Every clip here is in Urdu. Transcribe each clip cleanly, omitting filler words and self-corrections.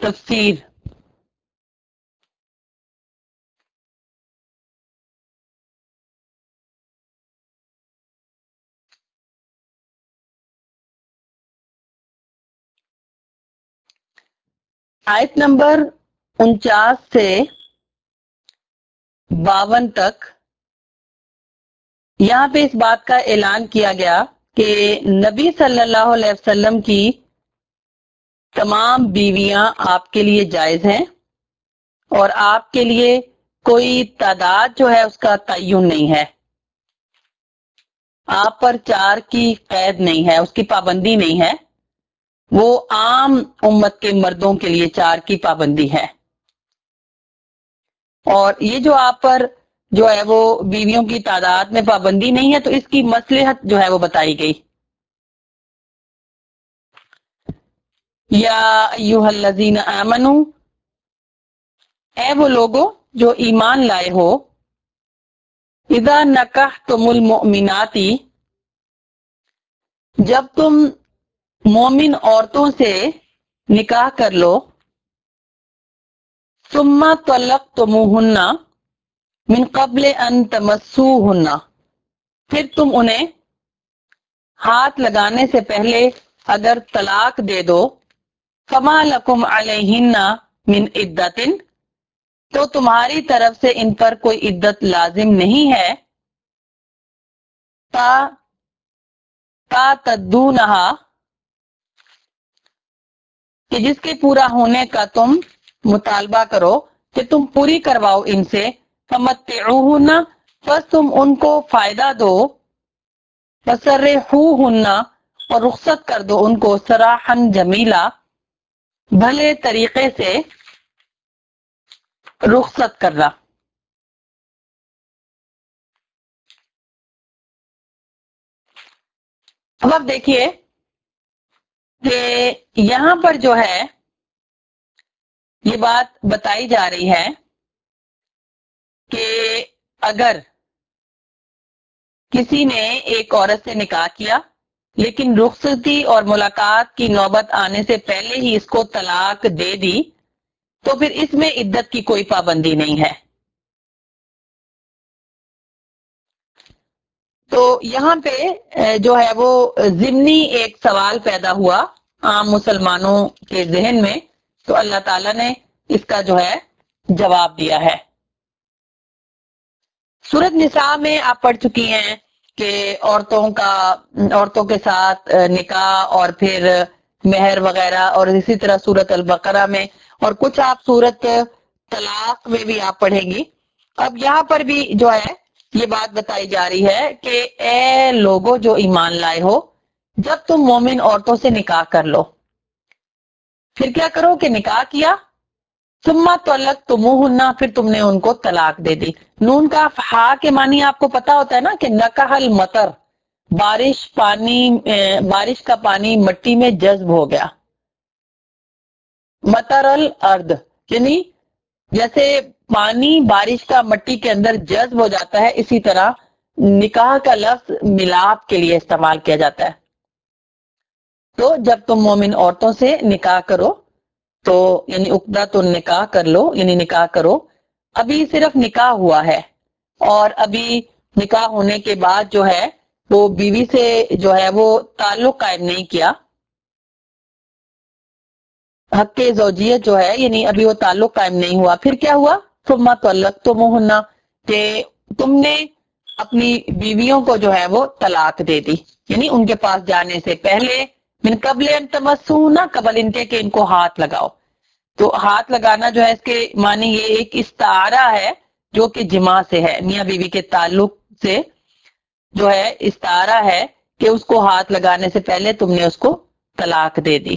تفسیر آیت نمبر 49 سے 52 تک یہاں پہ اس بات کا اعلان کیا گیا کہ نبی صلی اللہ علیہ وسلم کی تمام بیویاں آپ کے لیے جائز ہیں اور آپ کے لیے کوئی تعداد جو ہے اس کا تعین نہیں ہے. آپ پر 4 کی قید نہیں ہے، اس کی پابندی نہیں ہے. وہ عام امت کے مردوں کے لیے 4 کی پابندی ہے. اور یہ جو آپ پر جو ہے وہ بیویوں کی تعداد میں پابندی نہیں ہے تو اس کی مصلحت جو ہے وہ بتائی گئی. یا ایھا الذین آمنو، اے وہ لوگو جو ایمان لائے ہو، اذا نکحتم المؤمنات، جب تم مومن عورتوں سے نکاح کر لو، ثم طلقتموہن من قبل ان تمسوہن، پھر تم انہیں ہاتھ لگانے سے پہلے اگر طلاق دے دو، فما لکم علیہن من عدۃ، تو تمہاری طرف سے ان پر کوئی عدت لازم نہیں ہے، تعتدونہا، کہ جس کے پورا ہونے کا تم مطالبہ کرو کہ تم پوری کرواؤ ان سے. فمتعوہن، بس تم ان کو فائدہ دو. فسرحوہن، اور رخصت کر دو ان کو. سراحا جمیلا، بھلے طریقے سے رخصت کرنا. اب آپ دیکھیے کہ یہاں پر جو ہے یہ بات بتائی جا رہی ہے کہ اگر کسی نے ایک عورت سے نکاح کیا لیکن رخصتی اور ملاقات کی نوبت آنے سے پہلے ہی اس کو طلاق دے دی تو پھر اس میں عدت کی کوئی پابندی نہیں ہے. تو یہاں پہ جو ہے وہ ضمنی ایک سوال پیدا ہوا عام مسلمانوں کے ذہن میں، تو اللہ تعالیٰ نے اس کا جو ہے جواب دیا ہے. سورۃ نساء میں آپ پڑھ چکی ہیں کہ عورتوں کے ساتھ نکاح اور پھر مہر وغیرہ، اور اسی طرح سورۃ البقرہ میں، اور کچھ آپ سورۃ طلاق میں بھی آپ پڑھیں گی. اب یہاں پر بھی جو ہے یہ بات بتائی جا رہی ہے کہ اے لوگو جو ایمان لائے ہو، جب تم مومن عورتوں سے نکاح کر لو، پھر کیا کرو کہ نکاح کیا، ثم طلقتموہن، پھر تم نے ان کو طلاق دے دی. نون کا ہا کے معنی آپ کو پتا ہوتا ہے نا کہ نکح المطر، بارش کا پانی مٹی میں جذب ہو گیا. مطر الارض یعنی جیسے پانی بارش کا مٹی کے اندر جذب ہو جاتا ہے، اسی طرح نکاح کا لفظ ملاپ کے لیے استعمال کیا جاتا ہے. تو جب تم مومن عورتوں سے نکاح کرو تو یعنی عقدۃ النکاح کر لو، یعنی نکاح کرو، ابھی صرف نکاح ہوا ہے اور ابھی نکاح ہونے کے بعد جو ہے وہ بیوی سے جو ہے وہ تعلق قائم نہیں کیا، حق زوجیت جو ہے یعنی ابھی وہ تعلق قائم نہیں ہوا، پھر کیا ہوا، ثم طلقتموہن، کہ تم نے اپنی بیویوں کو جو ہے وہ طلاق دے دی، یعنی ان کے پاس جانے سے پہلے. من قبل ان تمسوہن، قبل ان کے کہ ان کو ہاتھ لگاؤ. تو ہاتھ لگانا جو ہے اس کے معنی یہ ایک استعارہ ہے جو کہ جماع سے ہے، میاں بیوی کے تعلق سے جو ہے استعارہ ہے کہ اس کو ہاتھ لگانے سے پہلے تم نے اس کو طلاق دے دی.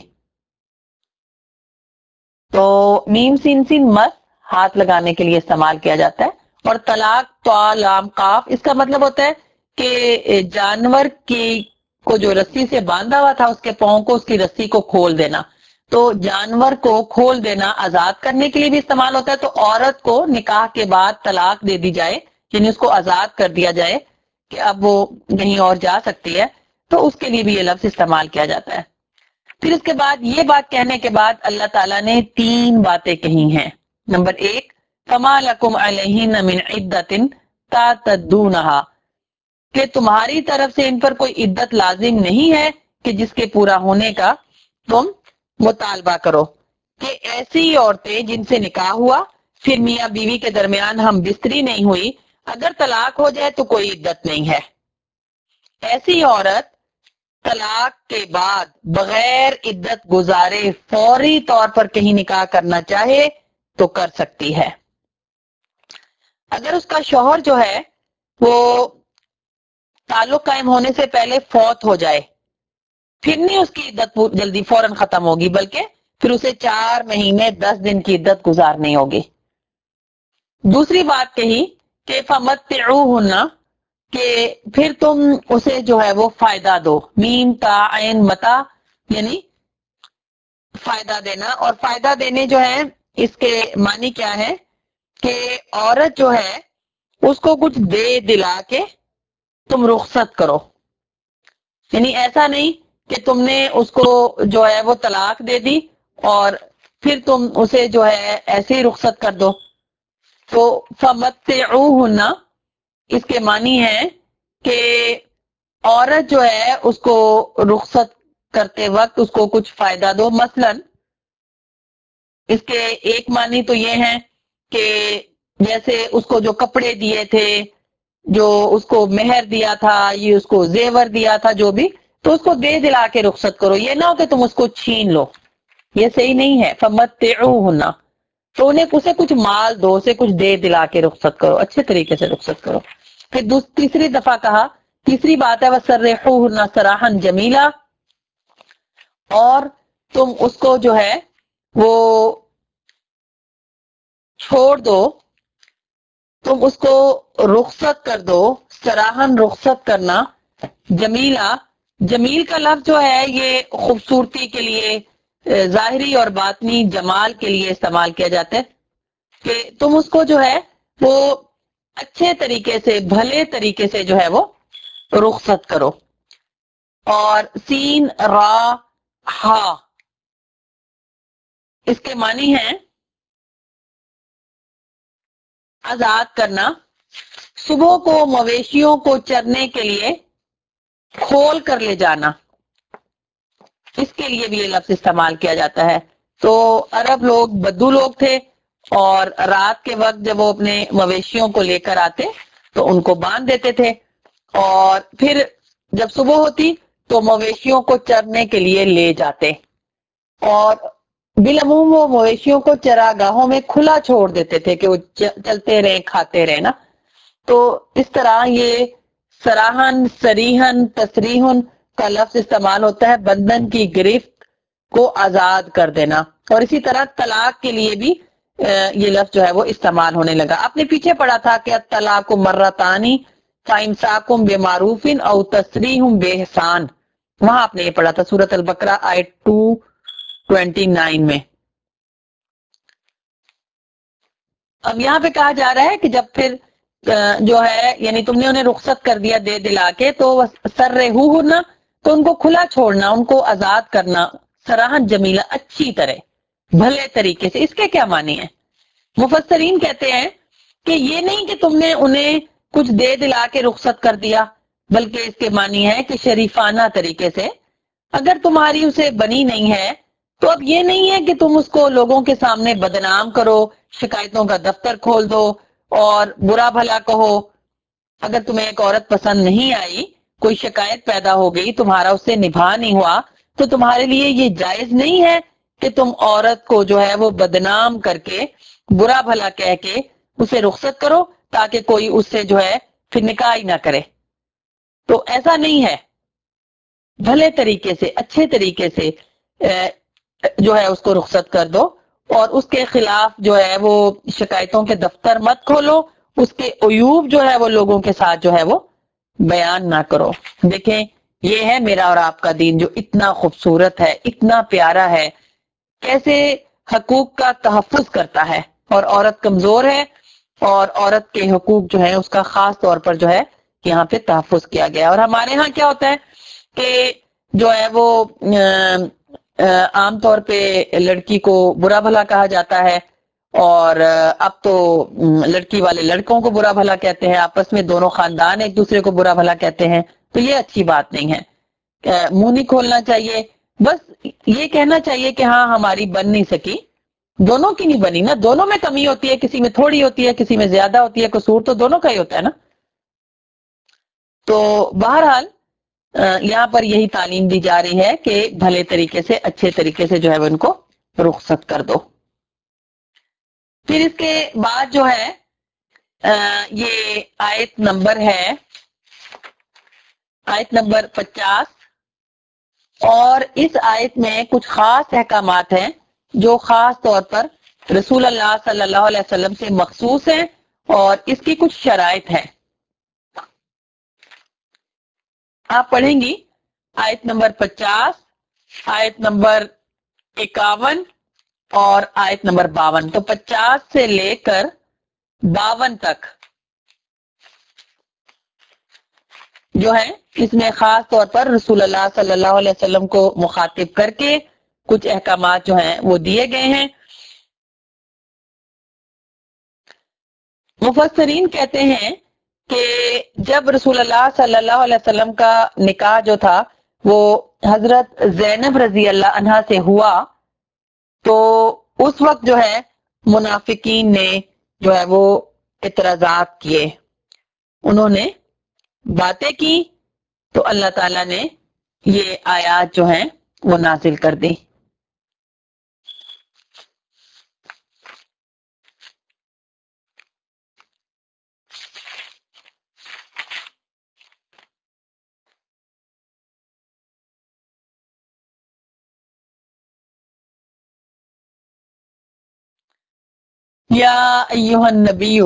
تو میم سین سین مس ہاتھ لگانے کے لیے استعمال کیا جاتا ہے، اور طلاق طا لام قاف اس کا مطلب ہوتا ہے کہ جانور کو جو رسی سے باندھا ہوا تھا اس کے پاؤں کو، اس کی رسی کو کھول دینا. تو جانور کو کھول دینا آزاد کرنے کے لیے بھی استعمال ہوتا ہے. تو عورت کو نکاح کے بعد طلاق دے دی جائے، یعنی اس کو آزاد کر دیا جائے کہ اب وہ کہیں اور جا سکتی ہے، تو اس کے لیے بھی یہ لفظ استعمال کیا جاتا ہے. پھر اس کے بعد یہ بات کہنے کے بعد اللہ تعالیٰ نے 3 باتیں کہی ہیں. نمبر 1، فَمَا لَكُمْ عَلَيْهِنَّ مِنْ عِدَّةٍ تَعْتَدُّونَهَا، کہ تمہاری طرف سے ان پر کوئی عدت لازم نہیں ہے کہ جس کے پورا ہونے کا تم مطالبہ کرو. کہ ایسی عورتیں جن سے نکاح ہوا پھر میاں بیوی کے درمیان ہم بستری نہیں ہوئی، اگر طلاق ہو جائے تو کوئی عدت نہیں ہے. ایسی عورت طلاق کے بعد بغیر عدت گزارے فوری طور پر کہیں نکاح کرنا چاہے تو کر سکتی ہے. اگر اس کا شوہر جو ہے وہ تعلق قائم ہونے سے پہلے فوت ہو جائے، پھر نہیں اس کی عدت جلدی فوراً ختم ہوگی، بلکہ پھر اسے 4 مہینے 10 دن کی عدت گزارنی ہوگی. دوسری بات کہی کہ فَمَتِّعُوهُنَّ، کہ پھر تم اسے جو ہے وہ فائدہ دو. میم تا عین متا یعنی فائدہ دینا. اور فائدہ دینے جو ہے اس کے معنی کیا ہے کہ عورت جو ہے اس کو کچھ دے دلا کے تم رخصت کرو. یعنی ایسا نہیں کہ تم نے اس کو جو ہے وہ طلاق دے دی اور پھر تم اسے جو ہے ایسے ہی رخصت کر دو. تو فَمَتِّعُوهُنَّ اس کے معنی ہے کہ عورت جو ہے اس کو رخصت کرتے وقت اس کو کچھ فائدہ دو. مثلا اس کے ایک معنی تو یہ ہے کہ جیسے اس کو جو کپڑے دیے تھے، جو اس کو مہر دیا تھا، یہ اس کو زیور دیا تھا، جو بھی، تو اس کو دے دلا کے رخصت کرو. یہ نہ ہو کہ تم اس کو چھین لو، یہ صحیح نہیں ہے. فَمَتِّعُوهُنَّ، تو انہیں اسے کچھ مال دو، اسے کچھ دے دلا کے رخصت کرو، اچھے طریقے سے رخصت کرو. پھر تیسری دفعہ کہا، تیسری بات ہے وَسَرِّحُوهُنَّ سَرَاحًا جَمِيلًا، اور تم اس کو جو ہے وہ چھوڑ دو، تم اس کو رخصت کر دو. سراہن رخصت کرنا. جمیلہ، جمیل کا لفظ جو ہے یہ خوبصورتی کے لیے، ظاہری اور باطنی جمال کے لیے استعمال کیا جاتا ہے. کہ تم اس کو جو ہے وہ اچھے طریقے سے، بھلے طریقے سے جو ہے وہ رخصت کرو. اور سین را ہا اس کے معنی ہیں آزاد کرنا. صبح کو مویشیوں کو چرنے کے لیے کھول کر لے جانا، اس کے لیے بھی یہ لفظ استعمال کیا جاتا ہے. تو عرب لوگ بدو لوگ تھے اور رات کے وقت جب وہ اپنے مویشیوں کو لے کر آتے تو ان کو باندھ دیتے تھے، اور پھر جب صبح ہوتی تو مویشیوں کو چرنے کے لیے لے جاتے. اور بالعموم وہ مویشیوں کو چراگاہوں میں کھلا چھوڑ دیتے تھے کہ وہ چلتے رہیں، کھاتے رہیں نا. تو اس طرح یہ سراہن، سریحن، تصریحن کا لفظ استعمال ہوتا ہے بندھن کی گرفت کو آزاد کر دینا. اور اسی طرح طلاق کے لیے بھی یہ لفظ جو ہے وہ استعمال ہونے لگا. آپ نے پیچھے پڑھا تھا کہ الطلاق مرتانی فَإِمْسَاكٌ بِمَعْرُوفٍ أَوْ تَسْرِيحٌ بِإِحْسَانٍ، وہاں آپ نے یہ پڑھا تھا سورۃ البقرہ آیت 229 میں. اب یہاں پہ کہا جا رہا ہے کہ جب پھر جو ہے یعنی تم نے انہیں رخصت کر دیا دے دلا کے، تو سرہوہن، تو ان کو کھلا چھوڑنا، ان کو آزاد کرنا. سراحن جمیلہ، اچھی طرح، بھلے طریقے سے. اس کے کیا معنی ہیں؟ مفسرین کہتے ہیں کہ یہ نہیں کہ تم نے انہیں کچھ دے دلا کے رخصت کر دیا، بلکہ اس کے معنی ہے کہ شریفانہ طریقے سے. اگر تمہاری اسے بنی نہیں ہے تو اب یہ نہیں ہے کہ تم اس کو لوگوں کے سامنے بدنام کرو، شکایتوں کا دفتر کھول دو اور برا بھلا کہو. اگر تمہیں ایک عورت پسند نہیں آئی، کوئی شکایت پیدا ہو گئی، تمہارا اس سے نبھا نہیں ہوا، تو تمہارے لیے یہ جائز نہیں ہے کہ تم عورت کو جو ہے وہ بدنام کر کے، برا بھلا کہہ کے اسے رخصت کرو تاکہ کوئی اس سے جو ہے پھر نکاح ہی نہ کرے. تو ایسا نہیں ہے. بھلے طریقے سے، اچھے طریقے سے جو ہے اس کو رخصت کر دو، اور اس کے خلاف جو ہے وہ شکایتوں کے دفتر مت کھولو، اس کے عیوب جو ہے وہ لوگوں کے ساتھ جو ہے وہ بیان نہ کرو. دیکھیں یہ ہے میرا اور آپ کا دین جو اتنا خوبصورت ہے، اتنا پیارا ہے، کیسے حقوق کا تحفظ کرتا ہے. اور عورت کمزور ہے اور عورت کے حقوق جو ہے اس کا خاص طور پر جو ہے یہاں پہ تحفظ کیا گیا. اور ہمارے ہاں کیا ہوتا ہے کہ جو ہے وہ عام طور پہ لڑکی کو برا بھلا کہا جاتا ہے، اور اب تو لڑکی والے لڑکوں کو برا بھلا کہتے ہیں، آپس میں دونوں خاندان ایک دوسرے کو برا بھلا کہتے ہیں، تو یہ اچھی بات نہیں ہے۔ منہ نہیں کھولنا چاہیے، بس یہ کہنا چاہیے کہ ہاں ہماری بن نہیں سکی، دونوں کی نہیں بنی نا، دونوں میں کمی ہوتی ہے، کسی میں تھوڑی ہوتی ہے، کسی میں زیادہ ہوتی ہے، قصور تو دونوں کا ہی ہوتا ہے نا۔ تو بہرحال یہاں پر یہی تعلیم دی جا رہی ہے کہ بھلے طریقے سے، اچھے طریقے سے جو ہے وہ ان کو رخصت کر دو۔ پھر اس کے بعد جو ہے یہ آیت نمبر ہے، آیت نمبر 50، اور اس آیت میں کچھ خاص احکامات ہیں جو خاص طور پر رسول اللہ صلی اللہ علیہ وسلم سے مخصوص ہیں، اور اس کی کچھ شرائط ہیں۔ آپ پڑھیں گی آیت نمبر 50، آیت نمبر 51 اور آیت نمبر 52، تو 50 سے لے کر 52 تک جو ہے اس میں خاص طور پر رسول اللہ صلی اللہ علیہ وسلم کو مخاطب کر کے کچھ احکامات جو ہیں وہ دیے گئے ہیں۔ مفسرین کہتے ہیں کہ جب رسول اللہ صلی اللہ علیہ وسلم کا نکاح جو تھا وہ حضرت زینب رضی اللہ عنہا سے ہوا، تو اس وقت جو ہے منافقین نے جو ہے وہ اعتراضات کیے، انہوں نے باتیں کی، تو اللہ تعالیٰ نے یہ آیات جو ہیں وہ نازل کر دی۔ یا ایہا النبی،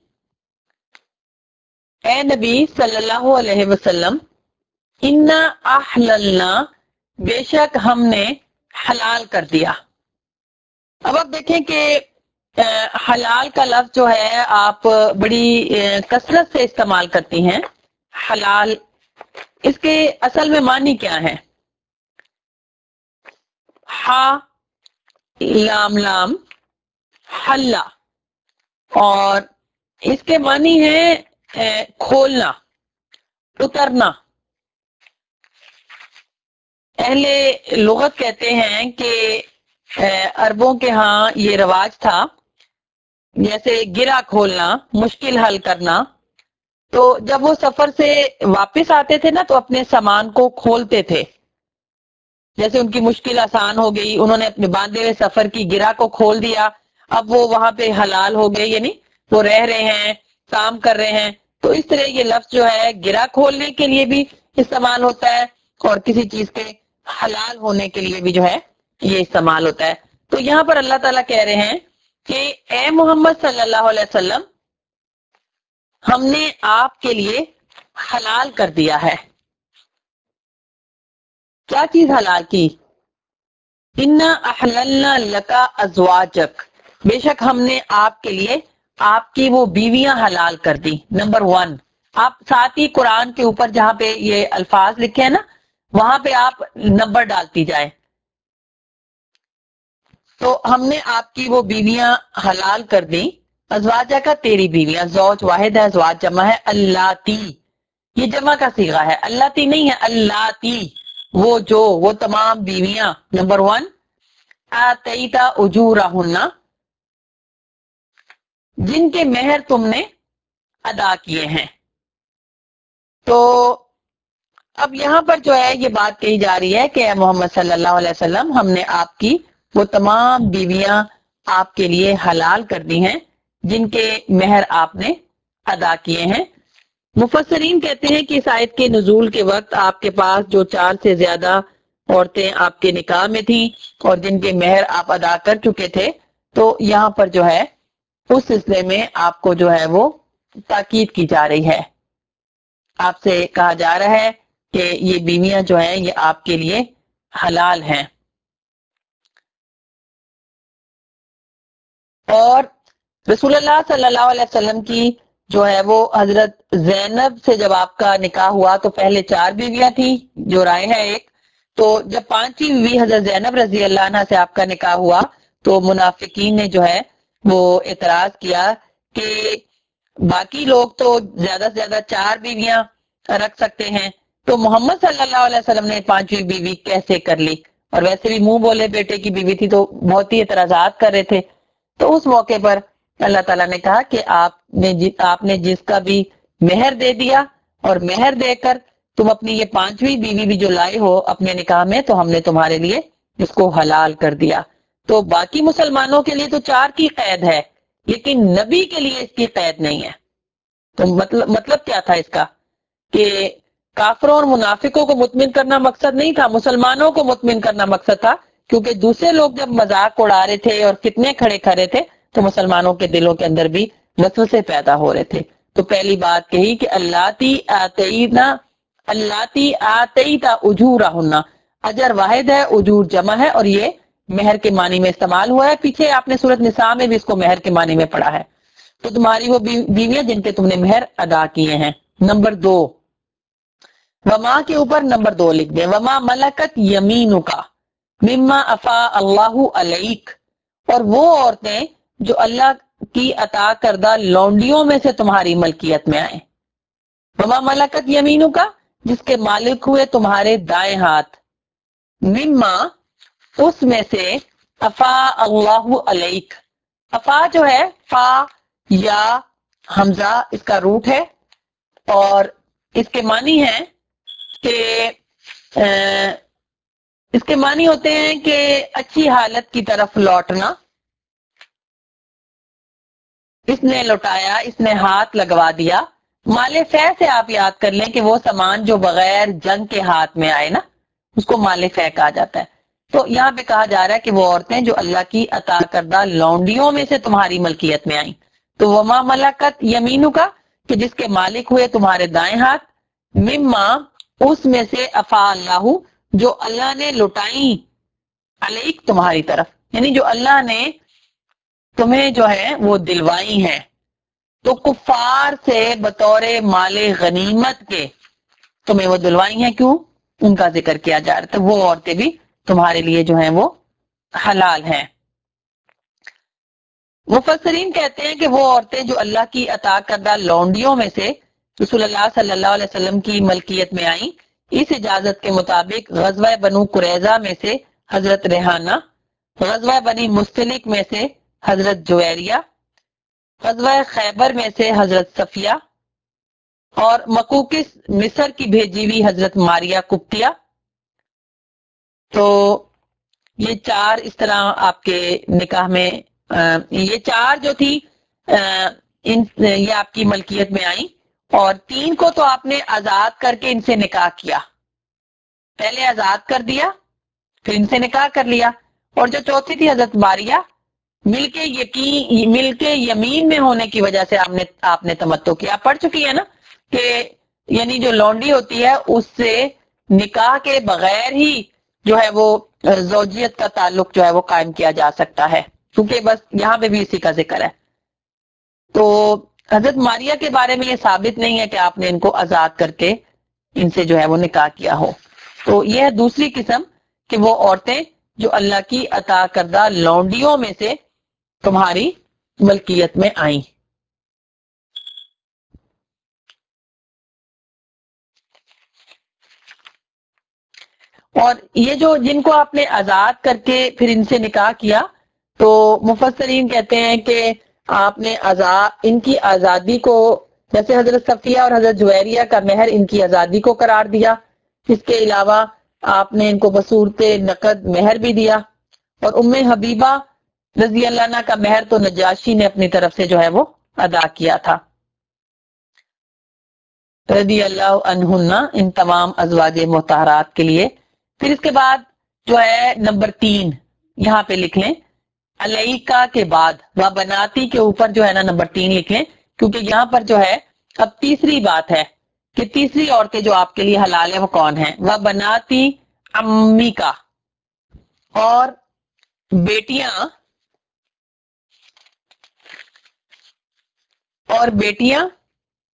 اے نبی صلی اللہ علیہ وسلم، انا احللنا، بے شک ہم نے حلال کر دیا۔ اب آپ دیکھیں کہ حلال کا لفظ جو ہے آپ بڑی کثرت سے استعمال کرتی ہیں۔ حلال، اس کے اصل میں معنی کیا ہے؟ ہا لام لام حلہ، اور اس کے معنی ہے کھولنا، اترنا۔ اہل لغت کہتے ہیں کہ عربوں کے ہاں یہ رواج تھا، جیسے گرہ کھولنا، مشکل حل کرنا، تو جب وہ سفر سے واپس آتے تھے نا تو اپنے سامان کو کھولتے تھے، جیسے ان کی مشکل آسان ہو گئی، انہوں نے اپنے باندھے ہوئے سفر کی گرہ کو کھول دیا، اب وہ وہاں پہ حلال ہو گئے، یعنی وہ رہ رہے ہیں، کام کر رہے ہیں۔ تو اس طرح یہ لفظ جو ہے گرہ کھولنے کے لیے بھی استعمال ہوتا ہے، اور کسی چیز کے حلال ہونے کے لیے بھی جو ہے یہ استعمال ہوتا ہے۔ تو یہاں پر اللہ تعالیٰ کہہ رہے ہیں کہ اے محمد صلی اللہ علیہ وسلم، ہم نے آپ کے لیے حلال کر دیا ہے۔ کیا چیز حلال کی؟ انا احللنا لکا ازواجک، بے شک ہم نے آپ کے لیے آپ کی وہ بیویاں حلال کر دی۔ نمبر 1، آپ ساتھ ہی قرآن کے اوپر جہاں پہ یہ الفاظ لکھے ہیں نا، وہاں پہ آپ نمبر ڈالتی جائیں۔ تو ہم نے آپ کی وہ بیویاں حلال کر دی، ازواجہ کا تیری بیویاں، زوج واحد ہے، ازواج جمع ہے، اللاتی، یہ جمع کا صیغہ ہے، اللاتی نہیں ہے، اللاتی، وہ جو، وہ تمام بیویاں۔ نمبر 1، آتیتا اجورہن، جن کے مہر تم نے ادا کیے ہیں۔ تو اب یہاں پر جو ہے یہ بات کہی جا رہی ہے کہ اے محمد صلی اللہ علیہ وسلم، ہم نے آپ کی وہ تمام بیویاں آپ کے لیے حلال کر دی ہیں جن کے مہر آپ نے ادا کیے ہیں۔ مفسرین کہتے ہیں کہ اس آیت کے نزول کے وقت آپ کے پاس جو 4 سے زیادہ عورتیں آپ کے نکاح میں تھیں اور جن کے مہر آپ ادا کر چکے تھے، تو یہاں پر جو ہے اس سلسلے میں آپ کو جو ہے وہ تاکید کی جا رہی ہے، آپ سے کہا جا رہا ہے کہ یہ بیویاں جو ہیں یہ آپ کے لیے حلال ہیں۔ اور رسول اللہ صلی اللہ علیہ وسلم کی جو ہے وہ حضرت زینب سے جب آپ کا نکاح ہوا تو پہلے 4 بیویاں تھیں، جو رائے ہے ایک، تو جب پانچویں بیوی حضرت زینب رضی اللہ عنہ سے آپ کا نکاح ہوا تو منافقین نے جو ہے وہ اعتراض کیا کہ باقی لوگ تو زیادہ سے زیادہ 4 بیویاں رکھ سکتے ہیں، تو محمد صلی اللہ علیہ وسلم نے پانچویں بیوی کیسے کر لی؟ اور ویسے بھی منہ بولے بیٹے کی بیوی تھی تو بہت ہی اعتراضات کر رہے تھے۔ تو اس موقع پر اللہ تعالیٰ نے کہا کہ آپ نے جس کا بھی مہر دے دیا اور مہر دے کر تم اپنی یہ پانچویں بیوی بھی جو لائے ہو اپنے نکاح میں تو ہم نے تمہارے لیے اس کو حلال کر دیا۔ تو باقی مسلمانوں کے لیے تو 4 کی قید ہے، لیکن نبی کے لیے اس کی قید نہیں ہے۔ تو مطلب کیا تھا اس کا کہ کافروں اور منافقوں کو مطمئن کرنا مقصد نہیں تھا، مسلمانوں کو مطمئن کرنا مقصد تھا، کیونکہ دوسرے لوگ جب مذاق اڑا رہے تھے اور فتنے کھڑے تھے تو مسلمانوں کے دلوں کے اندر بھی وسوسے پیدا ہو رہے تھے۔ تو پہلی بات کہی کہ اللہ آتیتا اجورہن، اجر واحد ہے، اجور جمع ہے، اور یہ مہر کے معنی میں استعمال ہوا ہے۔ پیچھے آپ نے سورۃ نساء میں بھی اس کو مہر کے معنی میں پڑھا ہے۔ تو تمہاری وہ بیویاں جن کے تم نے مہر ادا کیے ہیں۔ نمبر 2، وما کے اوپر نمبر 2 لکھ دیں، وما ملکت یمینکا مما افا اللہ علیک، اور وہ عورتیں جو اللہ کی عطا کردہ لونڈیوں میں سے تمہاری ملکیت میں آئیں۔ وما ملکت یمینکا، جس کے مالک ہوئے تمہارے دائیں ہاتھ، مما، اس میں سے، افا اللہ علیک، افا جو ہے فا یا حمزہ اس کا روٹ ہے، اور اس کے معنی ہے کہ اس کے معنی ہوتے ہیں کہ اچھی حالت کی طرف لوٹنا۔ اس نے لوٹایا، اس نے ہاتھ لگوا دیا۔ مال فے سے آپ یاد کر لیں کہ وہ سامان جو بغیر جنگ کے ہاتھ میں آئے نا، اس کو مال فے کہا جاتا ہے۔ تو یہاں پہ کہا جا رہا ہے کہ وہ عورتیں جو اللہ کی عطا کردہ لونڈیوں میں سے تمہاری ملکیت میں آئیں۔ تو وما ملکت یمینو کا، کہ جس کے مالک ہوئے تمہارے دائیں ہاتھ، مما، اس میں سے، افا اللہ، جو اللہ نے لٹائیں، علیک، تمہاری طرف، یعنی جو اللہ نے تمہیں جو ہے وہ دلوائی ہیں۔ تو کفار سے بطور مال غنیمت کے تمہیں وہ دلوائی ہیں، کیوں؟ ان کا ذکر کیا جا رہا تھا۔ وہ عورتیں بھی تمہارے لیے جو ہیں وہ حلال ہیں۔ مفسرین کہتے ہیں کہ وہ عورتیں جو اللہ کی عطا کردہ لونڈیوں میں سے رسول اللہ صلی اللہ علیہ وسلم کی ملکیت میں آئیں، اس اجازت کے مطابق غزوہ بنو قریظہ میں سے حضرت ریحانہ، غزوہ بنی مستلق میں سے حضرت جویریہ، غزوہ خیبر میں سے حضرت صفیہ، اور مقوقس مصر کی بھیجی ہوئی حضرت ماریہ قبطیہ۔ تو یہ 4 اس طرح آپ کے نکاح میں یہ 4 جو تھی یہ آپ کی ملکیت میں آئیں، اور 3 کو تو آپ نے آزاد کر کے ان سے نکاح کیا، پہلے آزاد کر دیا پھر ان سے نکاح کر لیا، اور جو چوتھی تھی حضرت ماریہ، مل کے یمین میں ہونے کی وجہ سے آپ نے تمتع کیا۔ آپ پڑھ چکی ہے نا کہ یعنی جو لونڈی ہوتی ہے اس سے نکاح کے بغیر ہی جو ہے وہ زوجیت کا تعلق جو ہے وہ قائم کیا جا سکتا ہے، کیونکہ بس یہاں پہ بھی اسی کا ذکر ہے۔ تو حضرت ماریہ کے بارے میں یہ ثابت نہیں ہے کہ آپ نے ان کو آزاد کر کے ان سے جو ہے وہ نکاح کیا ہو۔ تو یہ ہے دوسری قسم کہ وہ عورتیں جو اللہ کی عطا کردہ لونڈیوں میں سے تمہاری ملکیت میں آئیں۔ اور یہ جو جن کو آپ نے آزاد کر کے پھر ان سے نکاح کیا، تو مفسرین کہتے ہیں کہ آپ نے ان کی آزادی کو، جیسے حضرت صفیہ اور حضرت جویریہ کا مہر ان کی آزادی کو قرار دیا، اس کے علاوہ آپ نے ان کو بصورت نقد مہر بھی دیا، اور ام حبیبہ رضی اللہ عنہ کا مہر تو نجاشی نے اپنی طرف سے جو ہے وہ ادا کیا تھا رضی اللہ عنہن، ان تمام ازواج مطہرات کے لیے۔ پھر اس کے بعد جو ہے نمبر 3 یہاں پہ لکھ لیں، علیکا کے بعد و بناتی کے اوپر جو ہے نا نمبر 3 لکھ لیں، کیونکہ یہاں پر جو ہے اب تیسری بات ہے کہ تیسری عورتیں جو آپ کے لیے حلال ہیں وہ کون ہیں؟ و بناتی امی کا، اور بیٹیاں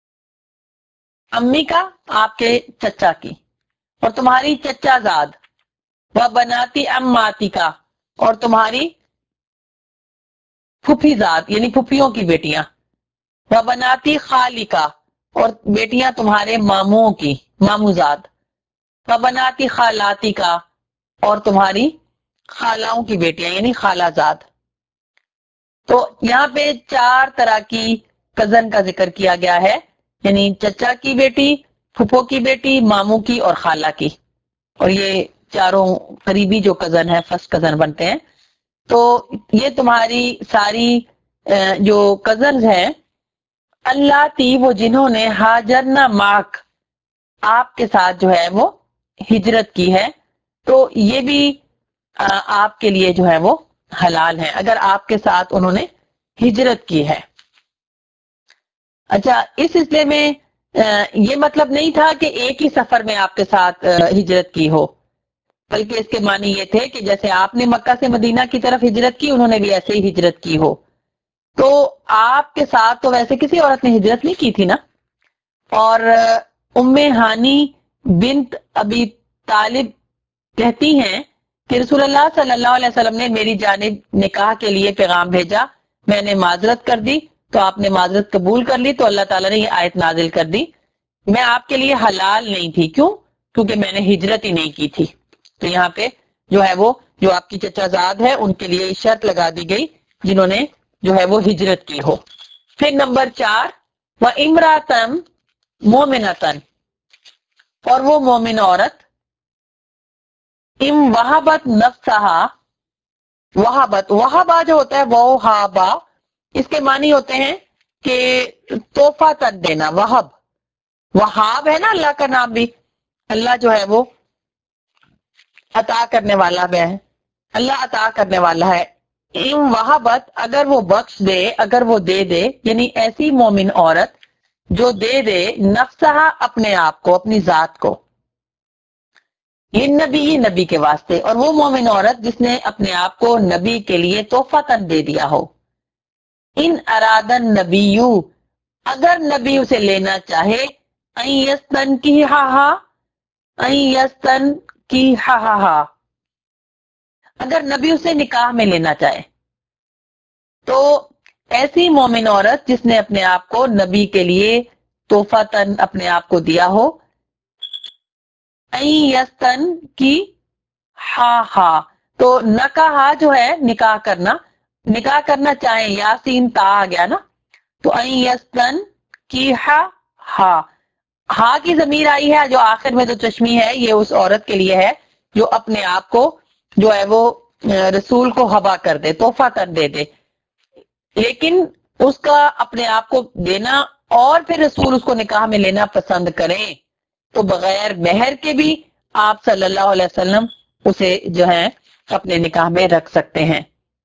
امی کا، آپ کے چچا کی، اور تمہاری چچا زاد و بناتی اماتی کا، اور تمہاری پھوپھی ذات یعنی پھوپھیوں کی بیٹیاں، و بناتی خالی کا، اور بیٹیاں تمہارے ماموں کی، ماموں ذات، و بناتی خالاتی کا، اور تمہاری خالاؤں کی بیٹیاں یعنی خالہ زاد۔ تو یہاں پہ 4 طرح کی کزن کا ذکر کیا گیا ہے، یعنی چچا کی بیٹی، پھپھو کی بیٹی، ماموں کی اور خالہ کی، اور یہ چاروں قریبی جو کزن ہے، فرسٹ کزن بنتے ہیں۔ تو یہ تمہاری ساری جو کزنز ہیں، اللہ تی وہ جنہوں نے ہاجرنا ماک آپ کے ساتھ جو ہے وہ ہجرت کی ہے، تو یہ بھی آپ کے لیے جو ہے وہ حلال ہے اگر آپ کے ساتھ انہوں نے ہجرت کی ہے۔ اچھا، اس سلسلے میں یہ مطلب نہیں تھا کہ ایک ہی سفر میں آپ کے ساتھ ہجرت کی ہو، بلکہ اس کے معنی یہ تھے کہ جیسے آپ نے مکہ سے مدینہ کی طرف ہجرت کی، انہوں نے بھی ایسے ہی ہجرت کی ہو۔ تو آپ کے ساتھ تو ویسے کسی عورت نے ہجرت نہیں کی تھی نا۔ اور ام ہانی بنت ابی طالب کہتی ہیں کہ رسول اللہ صلی اللہ علیہ وسلم نے میری جانب نکاح کے لیے پیغام بھیجا، میں نے معذرت کر دی تو آپ نے معذرت قبول کر لی، تو اللہ تعالیٰ نے یہ آیت نازل کر دی، میں آپ کے لیے حلال نہیں تھی، کیوں؟ کیونکہ میں نے ہجرت ہی نہیں کی تھی۔ تو یہاں پہ جو ہے وہ جو آپ کی چچا زاد ہے ان کے لیے شرط لگا دی گئی جنہوں نے جو ہے وہ ہجرت کی ہو۔ پھر نمبر 4، وہ امراتن مومنتن، اور وہ مومن عورت، ام وہابت نفسہا، وہابا جو ہوتا ہے وہابا، اس کے معنی ہوتے ہیں کہ تحفہ تن دینا، وہاب ہے نا اللہ کا نام بھی، اللہ جو ہے وہ عطا کرنے والا ہے، اللہ عطا کرنے والا ہے۔ ام وہابت، اگر وہ بخش دے، اگر وہ دے دے، یعنی ایسی مومن عورت جو دے دے نفسہا اپنے آپ کو، اپنی ذات کو، یہ نبی نبی کے واسطے، اور وہ مومن عورت جس نے اپنے آپ کو نبی کے لیے تحفہ تن دے دیا ہو۔ ان ارادن نبیو، اگر نبی اسے لینا چاہے، این یستن کی ہا، این یستن کی ہا، اگر نبی اسے نکاح میں لینا چاہے، تو ایسی مومن عورت جس نے اپنے آپ کو نبی کے لیے تحفہ تن اپنے آپ کو دیا ہو، این یستن کی ہا، تو نکاح جو ہے نکاح کرنا چاہیں، یاسین تا آ گیا نا، تو این یستن کی ہا کی ضمیر آئی ہے جو آخر میں جو چشمی ہے، یہ اس عورت کے لیے ہے جو اپنے آپ کو جو ہے وہ رسول کو ہبا کر دے، تحفہ تن دے دے، لیکن اس کا اپنے آپ کو دینا اور پھر رسول اس کو نکاح میں لینا پسند کریں، تو بغیر مہر کے بھی آپ صلی اللہ علیہ وسلم اسے جو ہے اپنے نکاح میں رکھ سکتے ہیں۔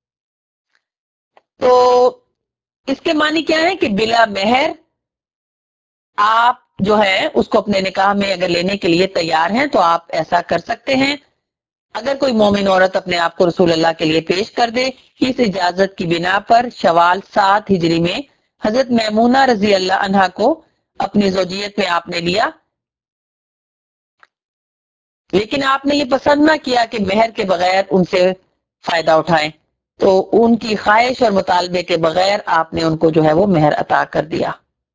تو اس کے معنی کیا ہے کہ بلا مہر آپ جو ہے اس کو اپنے نکاح میں اگر لینے کے لیے تیار ہیں تو آپ ایسا کر سکتے ہیں۔ اگر کوئی مومن عورت اپنے آپ کو رسول اللہ کے لیے پیش کر دے، اس اجازت کی بنا پر شوال 7 ہجری میں حضرت میمونہ رضی اللہ عنہا کو اپنی زوجیت میں آپ نے لیا، لیکن آپ نے یہ پسند نہ کیا کہ مہر کے بغیر ان سے فائدہ اٹھائیں، تو ان کی خواہش اور مطالبے کے بغیر آپ نے ان کو جو ہے وہ مہر عطا کر دیا۔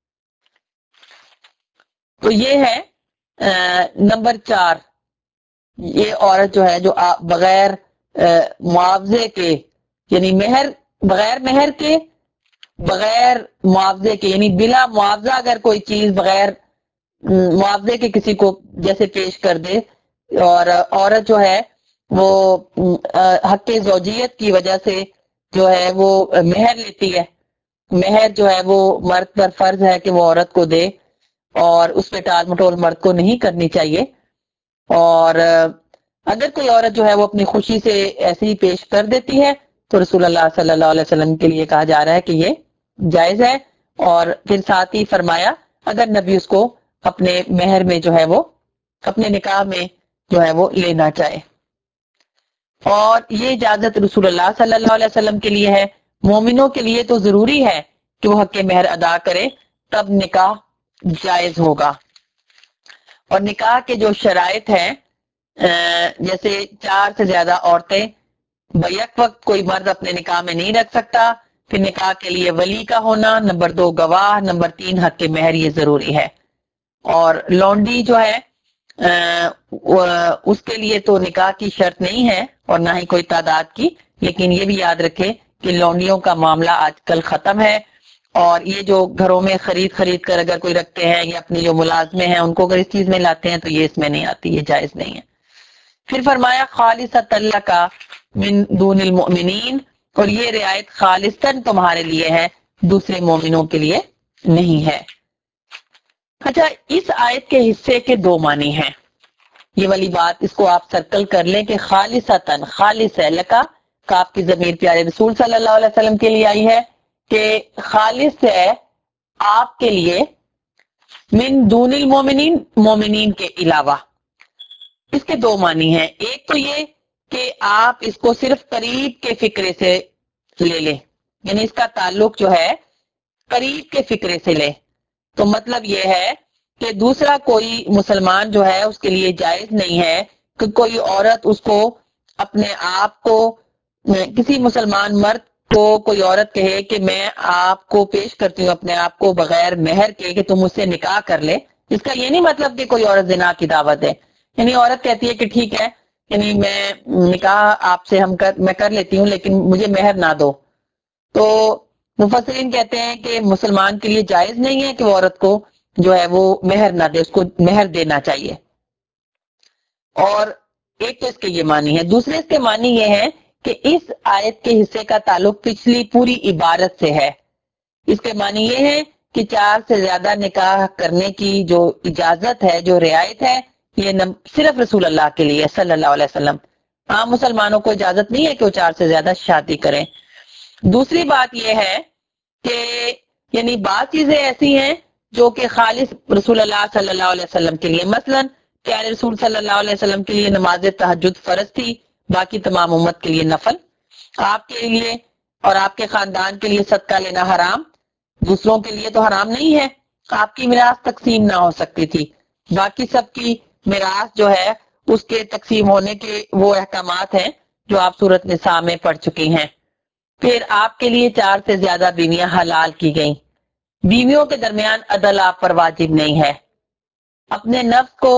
تو یہ ہے نمبر 4، یہ عورت جو ہے جو بغیر معاوضے کے، یعنی بغیر مہر کے، بغیر معاوضے کے، یعنی بلا معاوضہ اگر کوئی چیز بغیر معاوضے کے کسی کو جیسے پیش کر دے، اور عورت جو ہے وہ حق زوجیت کی وجہ سے جو ہے وہ مہر لیتی ہے، مہر جو ہے وہ مرد پر فرض ہے کہ وہ عورت کو دے، اور اس پہ ٹال مٹول مرد کو نہیں کرنی چاہیے، اور اگر کوئی عورت جو ہے وہ اپنی خوشی سے ایسے ہی پیش کر دیتی ہے تو رسول اللہ صلی اللہ علیہ وسلم کے لیے کہا جا رہا ہے کہ یہ جائز ہے، اور پھر ساتھ ہی فرمایا اگر نبی اس کو اپنے مہر میں جو ہے وہ اپنے نکاح میں جو ہے وہ لینا چاہے، اور یہ اجازت رسول اللہ صلی اللہ علیہ وسلم کے لیے ہے۔ مومنوں کے لیے تو ضروری ہے کہ وہ حق مہر ادا کرے، تب نکاح جائز ہوگا۔ اور نکاح کے جو شرائط ہیں جیسے 4 سے زیادہ عورتیں بیک وقت کوئی مرد اپنے نکاح میں نہیں رکھ سکتا، پھر نکاح کے لیے ولی کا ہونا، نمبر 2 گواہ، نمبر 3 حق مہر، یہ ضروری ہے۔ اور لونڈی جو ہے اس کے لیے تو نکاح کی شرط نہیں ہے اور نہ ہی کوئی تعداد کی، لیکن یہ بھی یاد رکھے کہ لونڈیوں کا معاملہ آج کل ختم ہے، اور یہ جو گھروں میں خرید کر اگر کوئی رکھتے ہیں یا اپنی جو ملازمے ہیں ان کو اگر اس چیز میں لاتے ہیں تو یہ اس میں نہیں آتی، یہ جائز نہیں ہے۔ پھر فرمایا خالصۃ لک من دون المؤمنین، اور یہ رعایت خالصتاً تمہارے لیے ہے، دوسرے مومنوں کے لیے نہیں ہے۔ اچھا، اس آیت کے حصے کے 2 معنی ہیں، یہ والی بات اس کو آپ سرکل کر لیں کہ خالصتاً، خالص ہے، لکا کاف کی ضمیر پیارے رسول صلی اللہ علیہ وسلم کے لیے آئی ہے کہ خالص ہے آپ کے لیے، من دون المومنین، مومنین کے علاوہ۔ اس کے 2 معنی ہیں، ایک تو یہ کہ آپ اس کو صرف قریب کے فکرے سے لے لیں، یعنی اس کا تعلق جو ہے قریب کے فکرے سے لیں، تو مطلب یہ ہے کہ دوسرا کوئی مسلمان جو ہے اس کے لیے جائز نہیں ہے کہ کوئی عورت اس کو اپنے آپ کو، کسی مسلمان مرد کو کوئی عورت کہے کہ میں آپ کو پیش کرتی ہوں اپنے آپ کو بغیر مہر کے کہ تم مجھ سے نکاح کر لے۔ اس کا یہ نہیں مطلب کہ کوئی عورت زنا کی دعوت ہے، یعنی عورت کہتی ہے کہ ٹھیک ہے، یعنی میں نکاح آپ سے میں کر لیتی ہوں لیکن مجھے مہر نہ دو، تو مفسرین کہتے ہیں کہ مسلمان کے لیے جائز نہیں ہے کہ وہ عورت کو جو ہے وہ مہر نہ دے، اس کو مہر دینا چاہیے۔ اور ایک تو اس کے یہ معنی ہے، دوسرے اس کے معنی یہ ہے کہ اس آیت کے حصے کا تعلق پچھلی پوری عبارت سے ہے۔ اس کے معنی یہ ہے کہ 4 سے زیادہ نکاح کرنے کی جو اجازت ہے، جو رعایت ہے، یہ صرف رسول اللہ کے لیے صلی اللہ علیہ وسلم، عام مسلمانوں کو اجازت نہیں ہے کہ وہ 4 سے زیادہ شادی کریں۔ دوسری بات یہ ہے کہ یعنی بعض چیزیں ایسی ہیں جو کہ خالص رسول اللہ صلی اللہ علیہ وسلم کے لیے، مثلا پیارے رسول صلی اللہ علیہ وسلم کے لیے نماز تہجد فرض تھی، باقی تمام امت کے لیے نفل۔ آپ کے لیے اور آپ کے خاندان کے لیے صدقہ لینا حرام، دوسروں کے لیے تو حرام نہیں ہے، آپ کی میراث تقسیم نہ ہو سکتی تھی، باقی سب کی میراث جو ہے اس کے تقسیم ہونے کے وہ احکامات ہیں جو آپ سورۃ نساء میں پڑھ چکی ہیں۔ پھر آپ کے لیے 4 سے زیادہ بیویاں حلال کی گئیں، بیویوں کے درمیان عدل آپ پر واجب نہیں ہے، اپنے نفس کو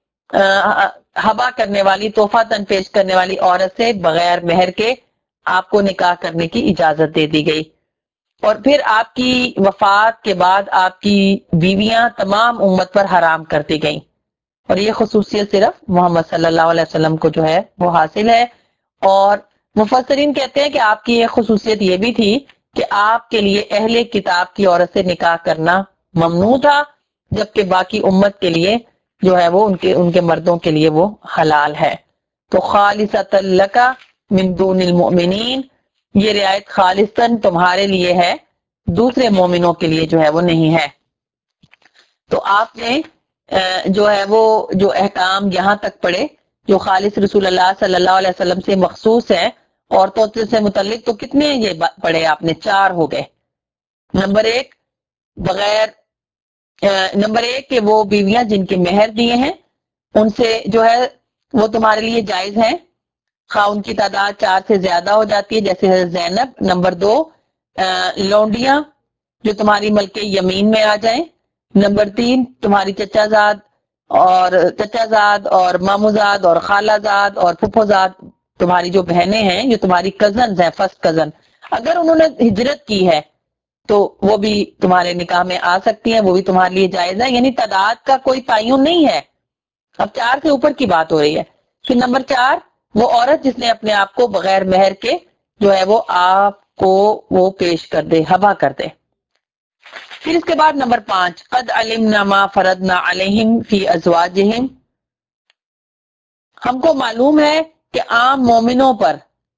ہبا کرنے والی، تحفہ تن پیش کرنے والی عورت سے بغیر مہر کے آپ کو نکاح کرنے کی اجازت دے دی گئی، اور پھر آپ کی وفات کے بعد آپ کی بیویاں تمام امت پر حرام کر دی گئیں، اور یہ خصوصیت صرف محمد صلی اللہ علیہ وسلم کو جو ہے وہ حاصل ہے۔ اور مفسرین کہتے ہیں کہ آپ کی یہ خصوصیت یہ بھی تھی کہ آپ کے لیے اہل کتاب کی عورت سے نکاح کرنا ممنوع تھا، جبکہ باقی امت کے لیے جو ہے وہ ان کے مردوں کے لیے وہ حلال ہے۔ تو خالصۃ لک من دون المؤمنین، یہ رعایت خالصاً تمہارے لیے ہے، دوسرے مومنوں کے لیے جو ہے وہ نہیں ہے۔ تو آپ نے جو ہے وہ جو احکام یہاں تک پڑھے جو خالص رسول اللہ صلی اللہ علیہ وسلم سے مخصوص ہے عورتوں سے متعلق، تو کتنے یہ پڑھے آپ نے؟ 4 ہو گئے۔ نمبر 1 بغیر نمبر 1 کہ وہ بیویاں جن کے مہر دیے ہیں ان سے جو ہے وہ تمہارے لیے جائز ہیں، خواہ ان کی تعداد 4 سے زیادہ ہو جاتی ہے جیسے حضرت زینب۔ نمبر 2 لونڈیاں جو تمہاری ملک یمین میں آ جائیں۔ نمبر 3 تمہاری چچا زاد اور مامو زاد اور خالہ زاد اور پھپھو زاد، تمہاری جو بہنیں ہیں جو تمہاری کزنز ہیں، فرسٹ کزن، اگر انہوں نے ہجرت کی ہے تو وہ بھی تمہارے نکاح میں آ سکتی ہیں، وہ بھی تمہارے لیے جائز ہے، یعنی تعداد کا کوئی تعین نہیں ہے، اب 4 سے اوپر کی بات ہو رہی ہے۔ پھر نمبر 4 وہ عورت جس نے اپنے آپ کو بغیر مہر کے جو ہے وہ آپ کو وہ پیش کر دے، ہبا کر دے۔ پھر اس کے بعد نمبر 5 قد علمنا ما فرضنا علیہم فی ازواجہم، ہم کو معلوم ہے کہ عام مومنوں پر،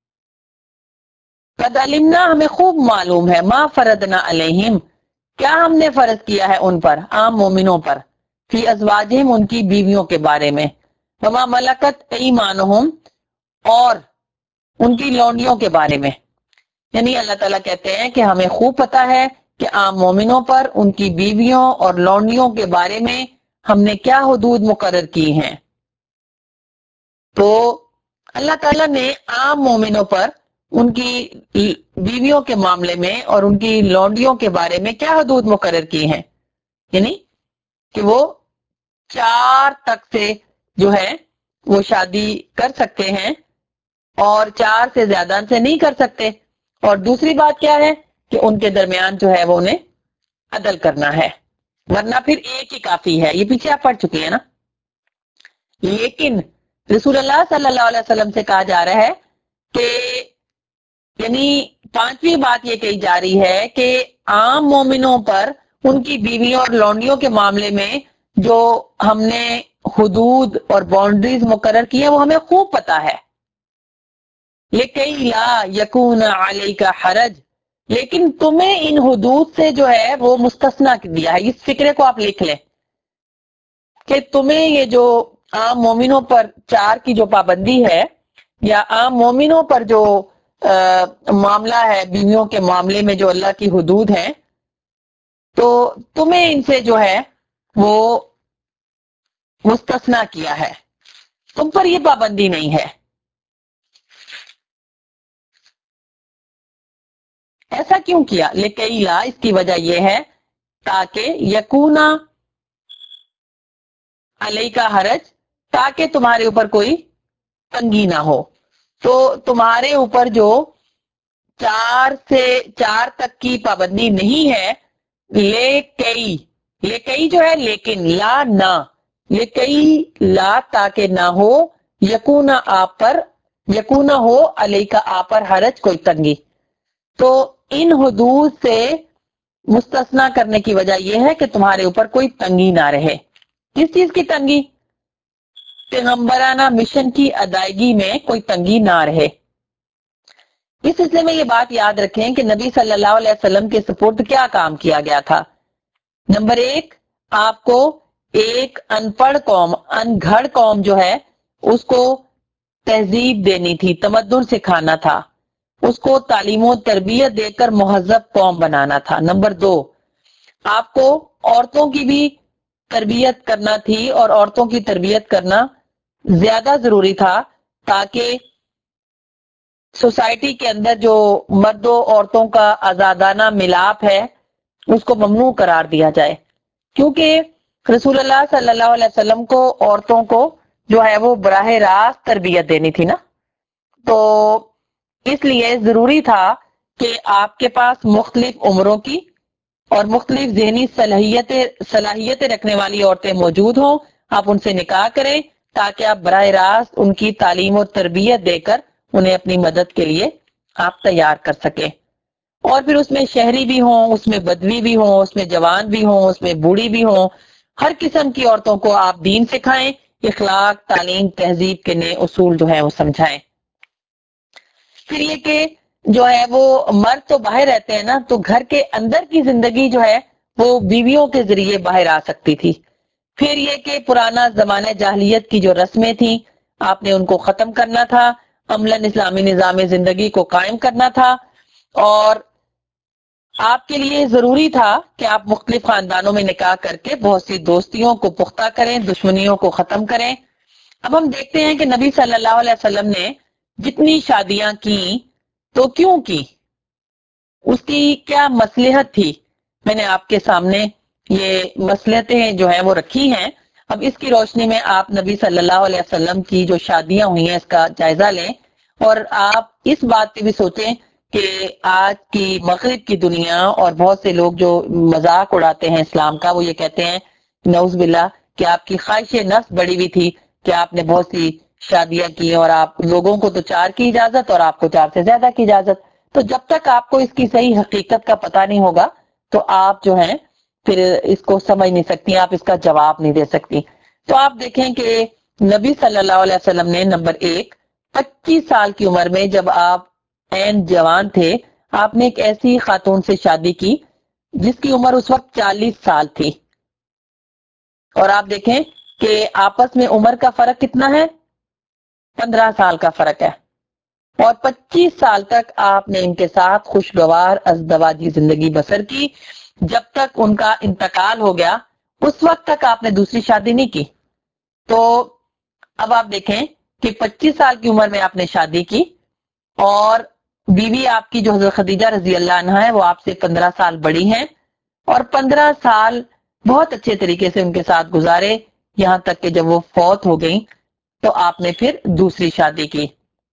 قد علمنا ہمیں خوب معلوم ہے، ما فرضنا علیہم کیا ہم نے فرض کیا ہے ان پر، عام مومنوں پر، فی ازواجہم ان کی بیویوں کے بارے میں، وما ملکت ایمانہم اور ان کی لونڈیوں کے بارے میں، یعنی اللہ تعالیٰ کہتے ہیں کہ ہمیں خوب پتا ہے کہ عام مومنوں پر ان کی بیویوں اور لونڈیوں کے بارے میں ہم نے کیا حدود مقرر کی ہیں۔ تو اللہ تعالیٰ نے عام مومنوں پر ان کی بیویوں کے معاملے میں اور ان کی لونڈیوں کے بارے میں کیا حدود مقرر کی ہیں؟ یعنی کہ وہ 4 تک سے جو ہے وہ شادی کر سکتے ہیں اور 4 سے زیادہ سے نہیں کر سکتے. اور دوسری بات کیا ہے کہ ان کے درمیان جو ہے وہ انہیں عدل کرنا ہے، ورنہ پھر ایک ہی کافی ہے. یہ پیچھے آپ پڑھ چکی ہیں نا. لیکن رسول اللہ صلی اللہ علیہ وسلم سے کہا جا رہا ہے کہ یعنی 5ویں بات یہ کہی جا رہی ہے کہ عام مومنوں پر ان کی بیویوں اور لونڈیوں کے معاملے میں جو ہم نے حدود اور باؤنڈریز مقرر کی ہیں وہ ہمیں خوب پتا ہے. لِكَيْ لَا يَكُونَ عَلَيْكَ حَرَجٌ، لیکن تمہیں ان حدود سے جو ہے وہ مستثنا دیا ہے. اس فکرے کو آپ لکھ لیں کہ تمہیں یہ جو عام مومنوں پر 4 کی جو پابندی ہے یا عام مومنوں پر جو معاملہ ہے بیویوں کے معاملے میں جو اللہ کی حدود ہیں، تو تمہیں ان سے جو ہے وہ مستثنا کیا ہے، تم پر یہ پابندی نہیں ہے. ایسا کیوں کیا؟ لِكَيْ لَا، اس کی وجہ یہ ہے تاکہ یکونا علیکا حرج، تاکہ تمہارے اوپر کوئی تنگی نہ ہو. تو تمہارے اوپر جو 4 تک کی پابندی نہیں ہے، لے کئی جو ہے لیکن لا نہ، لے کئی لا تاکہ نہ ہو، یکونا آپ پر، یکونا ہو علیکا آپ پر حرج کوئی تنگی. تو ان حدود سے مستثنا کرنے کی وجہ یہ ہے کہ تمہارے اوپر کوئی تنگی نہ رہے. کس چیز کی تنگی؟ پیغمبرانہ مشن کی ادائیگی میں کوئی تنگی نہ رہے. اس سلسلے میں یہ بات یاد رکھیں کہ نبی صلی اللہ علیہ وسلم کے سپرد کیا کام کیا گیا تھا. نمبر 1، آپ کو ایک ان پڑھ قوم، ان گھڑ قوم جو ہے اس کو تہذیب دینی تھی، تمدن سکھانا تھا، اس کو تعلیم و تربیت دے کر مہذب قوم بنانا تھا. نمبر 2، آپ کو عورتوں کی بھی تربیت کرنا تھی اور عورتوں کی تربیت کرنا زیادہ ضروری تھا تاکہ سوسائٹی کے اندر جو مرد و عورتوں کا آزادانہ ملاپ ہے اس کو ممنوع قرار دیا جائے. کیونکہ رسول اللہ صلی اللہ علیہ وسلم کو عورتوں کو جو ہے وہ براہ راست تربیت دینی تھی نا، تو اس لیے ضروری تھا کہ آپ کے پاس مختلف عمروں کی اور مختلف ذہنی صلاحیتیں رکھنے والی عورتیں موجود ہوں. آپ ان سے نکاح کریں تاکہ آپ براہ راست ان کی تعلیم و تربیت دے کر انہیں اپنی مدد کے لیے آپ تیار کر سکیں. اور پھر اس میں شہری بھی ہوں، اس میں بدوی بھی ہوں، اس میں جوان بھی ہوں، اس میں بوڑھی بھی ہوں. ہر قسم کی عورتوں کو آپ دین سکھائیں، اخلاق، تعلیم، تہذیب کے نئے اصول جو ہیں وہ سمجھائیں. پھر یہ کہ جو ہے وہ مرد تو باہر رہتے ہیں نا، تو گھر کے اندر کی زندگی جو ہے وہ بیویوں کے ذریعے باہر آ سکتی تھی. پھر یہ کہ پرانا زمانہ جاہلیت کی جو رسمیں تھیں آپ نے ان کو ختم کرنا تھا، عملاً اسلامی نظام زندگی کو قائم کرنا تھا. اور آپ کے لیے ضروری تھا کہ آپ مختلف خاندانوں میں نکاح کر کے بہت سی دوستیوں کو پختہ کریں، دشمنیوں کو ختم کریں. اب ہم دیکھتے ہیں کہ نبی صلی اللہ علیہ وسلم نے جتنی شادیاں کی تو کیوں کی، اس کی کیا مصلحت تھی. میں نے آپ کے سامنے یہ مصلحتیں جو ہیں وہ رکھی ہیں. اب اس کی روشنی میں آپ نبی صلی اللہ علیہ وسلم کی جو شادیاں ہوئی ہیں اس کا جائزہ لیں، اور آپ اس بات پہ بھی سوچیں کہ آج کی مغرب کی دنیا اور بہت سے لوگ جو مذاق اڑاتے ہیں اسلام کا، وہ یہ کہتے ہیں نعوذ باللہ کہ آپ کی خواہش نفس بڑی ہوئی تھی کہ آپ نے بہت سی شادیاں کی اور آپ لوگوں کو تو 4 کی اجازت اور آپ کو 4 سے زیادہ کی اجازت. تو جب تک آپ کو اس کی صحیح حقیقت کا پتہ نہیں ہوگا تو آپ جو ہیں پھر اس کو سمجھ نہیں سکتی، آپ اس کا جواب نہیں دے سکتی. تو آپ دیکھیں کہ نبی صلی اللہ علیہ وسلم نے نمبر 1، 25 سال کی عمر میں جب آپ عین جوان تھے، آپ نے ایک ایسی خاتون سے شادی کی جس کی عمر اس وقت 40 سال تھی. اور آپ دیکھیں کہ آپس میں عمر کا فرق کتنا ہے، 15 سال کا فرق ہے. اور 25 سال تک آپ نے ان کے ساتھ خوشگوار ازدواجی زندگی بسر کی. جب تک ان کا انتقال ہو گیا اس وقت تک آپ نے دوسری شادی نہیں کی. تو اب آپ دیکھیں کہ 25 سال کی عمر میں آپ نے شادی کی اور بیوی آپ کی جو حضرت خدیجہ رضی اللہ عنہا ہے وہ آپ سے 15 سال بڑی ہیں اور 15 سال بہت اچھے طریقے سے ان کے ساتھ گزارے یہاں تک کہ جب وہ فوت ہو گئیں تو آپ نے پھر دوسری شادی کی.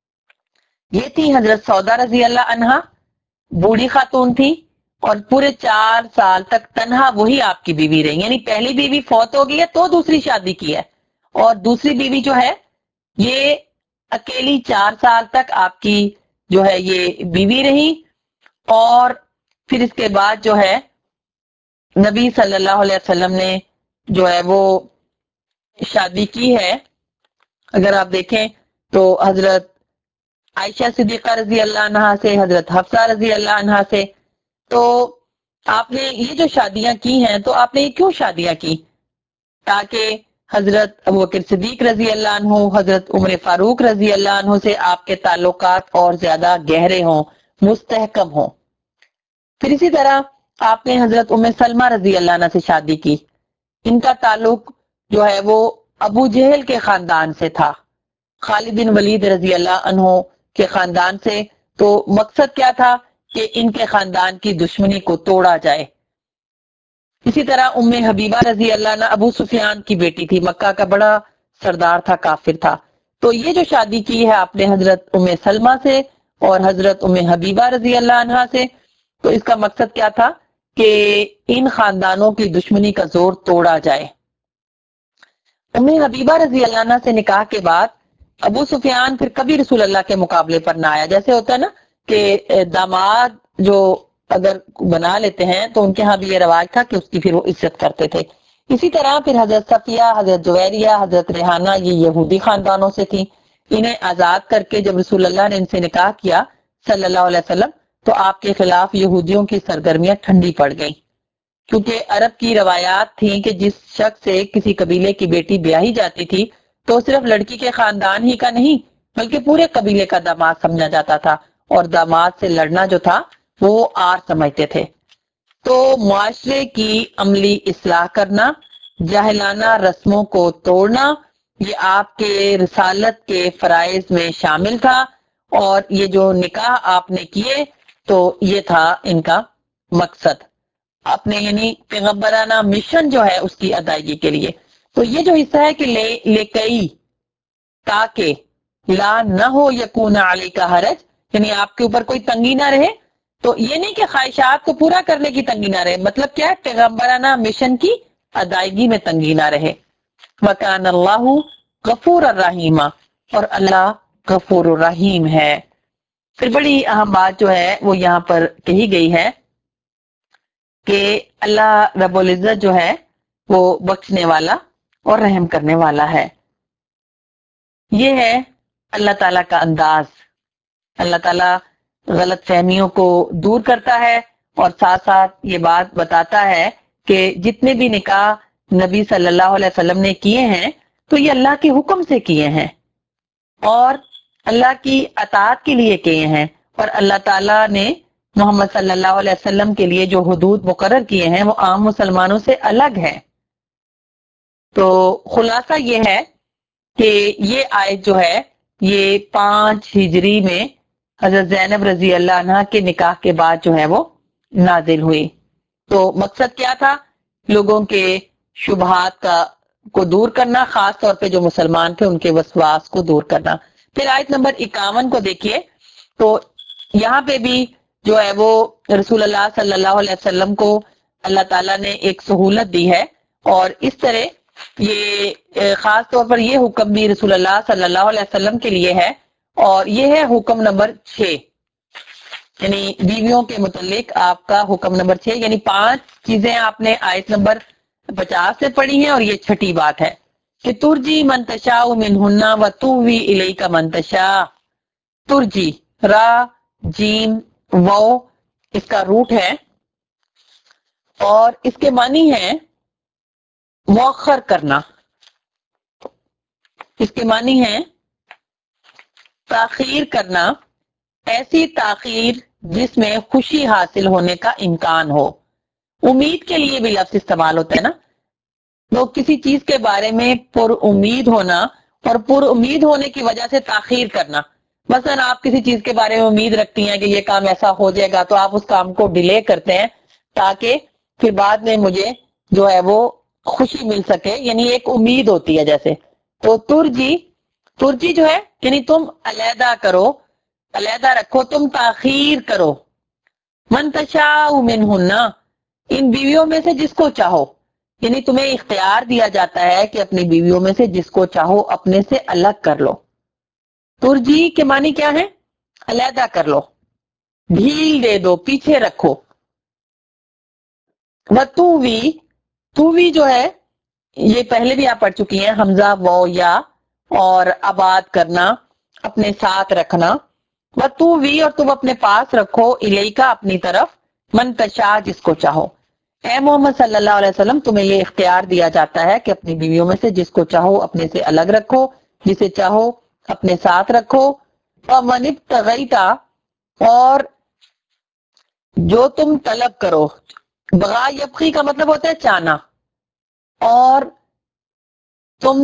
یہ تھی حضرت سودا رضی اللہ عنہا, بوڑھی خاتون تھی اور پورے 4 سال تک تنہا وہی آپ کی بیوی رہی, یعنی پہلی بیوی فوت ہو گئی ہے تو دوسری شادی کی ہے اور دوسری بیوی جو ہے یہ اکیلی 4 سال تک آپ کی جو ہے یہ بیوی رہی اور پھر اس کے بعد جو ہے نبی صلی اللہ علیہ وسلم نے جو ہے وہ شادی کی ہے. اگر آپ دیکھیں تو حضرت عائشہ صدیقہ رضی اللہ عنہا سے, حضرت حفصہ رضی اللہ عنہا سے. تو آپ نے یہ جو شادیاں کی ہیں تو آپ نے یہ کیوں شادیاں کی؟ تاکہ حضرت ابوبکر صدیق رضی اللہ عنہ, حضرت عمر فاروق رضی اللہ عنہ سے آپ کے تعلقات اور زیادہ گہرے ہوں, مستحکم ہوں. پھر اسی طرح آپ نے حضرت ام سلمہ رضی اللہ عنہ سے شادی کی. ان کا تعلق جو ہے وہ ابو جہل کے خاندان سے تھا, خالد بن ولید رضی اللہ عنہ کے خاندان سے. تو مقصد کیا تھا کہ ان کے خاندان کی دشمنی کو توڑا جائے. اسی طرح ام حبیبہ رضی اللہ عنہ ابو سفیان کی بیٹی تھی, مکہ کا بڑا سردار تھا, کافر تھا. تو یہ جو شادی کی ہے آپ نے حضرت ام سلمہ سے اور حضرت ام حبیبہ رضی اللہ عنہ سے, تو اس کا مقصد کیا تھا کہ ان خاندانوں کی دشمنی کا زور توڑا جائے. ام حبیبہ رضی اللہ عنہ سے نکاح کے بعد ابو سفیان پھر کبھی رسول اللہ کے مقابلے پر نہ آیا. جیسے ہوتا ہے نا کہ داماد جو اگر بنا لیتے ہیں تو ان کے ہاں بھی یہ رواج تھا کہ اس کی پھر وہ عزت کرتے تھے. اسی طرح پھر حضرت صفیہ, حضرت جویریہ, حضرت ریحانہ یہ یہودی خاندانوں سے تھیں. انہیں آزاد کر کے جب رسول اللہ نے ان سے نکاح کیا صلی اللہ علیہ وسلم تو آپ کے خلاف یہودیوں کی سرگرمیاں ٹھنڈی پڑ گئیں, کیونکہ عرب کی روایات تھیں کہ جس شخص سے کسی قبیلے کی بیٹی بیاہی جاتی تھی تو صرف لڑکی کے خاندان ہی کا نہیں بلکہ پورے قبیلے کا داماد سمجھا جاتا تھا اور داماد سے لڑنا جو تھا وہ آر سمجھتے تھے. تو معاشرے کی عملی اصلاح کرنا, جاہلانہ رسموں کو توڑنا, یہ آپ کے رسالت کے فرائض میں شامل تھا. اور یہ جو نکاح آپ نے کیے تو یہ تھا ان کا مقصد اپنے یعنی پیغمبرانہ مشن جو ہے اس کی ادائیگی کے لیے. تو یہ جو حصہ ہے کہ لے کئی تاکہ لا نہ ہو یکون علی کا حرج, یعنی آپ کے اوپر کوئی تنگی نہ رہے. تو یہ نہیں کہ خواہشات کو پورا کرنے کی تنگی نہ رہے, مطلب کیا ہے پیغمبرانہ مشن کی ادائیگی میں تنگی نہ رہے. وکان اللہ غفور الرحیم, اور اللہ غفور الرحیم ہے. پھر بڑی اہم بات جو ہے وہ یہاں پر کہی گئی ہے کہ اللہ رب العزت جو ہے وہ بخشنے والا اور رحم کرنے والا ہے. یہ ہے اللہ تعالیٰ کا انداز. اللہ تعالیٰ غلط فہمیوں کو دور کرتا ہے اور ساتھ ساتھ یہ بات بتاتا ہے کہ جتنے بھی نکاح نبی صلی اللہ علیہ وسلم نے کیے ہیں تو یہ اللہ کے حکم سے کیے ہیں اور اللہ کی اطاعت کے لیے کیے ہیں, اور اللہ تعالیٰ نے محمد صلی اللہ علیہ وسلم کے لیے جو حدود مقرر کیے ہیں وہ عام مسلمانوں سے الگ ہیں. تو خلاصہ یہ ہے کہ یہ آیت جو ہے یہ 5 ہجری میں حضرت زینب رضی اللہ عنہ کے نکاح کے بعد جو ہے وہ نازل ہوئی. تو مقصد کیا تھا؟ لوگوں کے شبہات کو دور کرنا, خاص طور پہ جو مسلمان تھے ان کے وسواس کو دور کرنا. پھر آیت نمبر 51 کو دیکھیے تو یہاں پہ بھی جو ہے وہ رسول اللہ صلی اللہ علیہ وسلم کو اللہ تعالیٰ نے ایک سہولت دی ہے, اور اس طرح یہ خاص طور پر یہ حکم بھی رسول اللہ صلی اللہ علیہ وسلم کے لیے ہے, اور یہ ہے حکم نمبر 6, یعنی بیویوں کے متعلق آپ کا حکم نمبر 6, یعنی 5 چیزیں آپ نے آیت نمبر 50 سے پڑھی ہیں اور یہ چھٹی بات ہے کہ ترجی منتشا منہن و تووی الیک منتشا. ترجی را جیم وو اس کا روٹ ہے اور اس کے معنی ہے مؤخر کرنا, اس کے معنی ہے تاخیر کرنا, ایسی تاخیر جس میں خوشی حاصل ہونے کا امکان ہو. امید کے لیے بھی لفظ استعمال ہوتا ہے نا, تو کسی چیز کے بارے میں پر امید ہونا اور پر امید ہونے کی وجہ سے تاخیر کرنا. مثلا آپ کسی چیز کے بارے میں امید رکھتی ہیں کہ یہ کام ایسا ہو جائے گا، تو آپ اس کام کو ڈیلے کرتے ہیں تاکہ پھر بعد میں مجھے جو ہے وہ خوشی مل سکے، یعنی ایک امید ہوتی ہے جیسے. تو ترجی جو ہے یعنی تم علیحدہ کرو، علیحدہ رکھو، تم تاخیر کرو. من تشاء منہن، ان بیویوں میں سے جس کو چاہو، یعنی تمہیں اختیار دیا جاتا ہے کہ اپنی بیویوں میں سے جس کو چاہو اپنے سے الگ کر لو. ترجی کے معنی کیا ہے؟ علیحدہ کر لو، ڈھیل دے دو، پیچھے رکھو. تووی جو ہے یہ پہلے بھی آپ پڑھ چکی ہیں، حمزہ و یا اور آباد کرنا، اپنے ساتھ رکھنا. وتووی اور تم اپنے پاس رکھو، الیکا اپنی طرف، من تشاء جس کو چاہو. اے محمد صلی اللہ علیہ وسلم تمہیں یہ اختیار دیا جاتا ہے کہ اپنی بیویوں میں سے جس کو چاہو اپنے سے الگ رکھو، جسے چاہو اپنے ساتھ رکھو. ومن ابتغیت، اور جو تم طلب کرو. بغا یبغی کا مطلب ہوتا ہے چاہنا، اور تم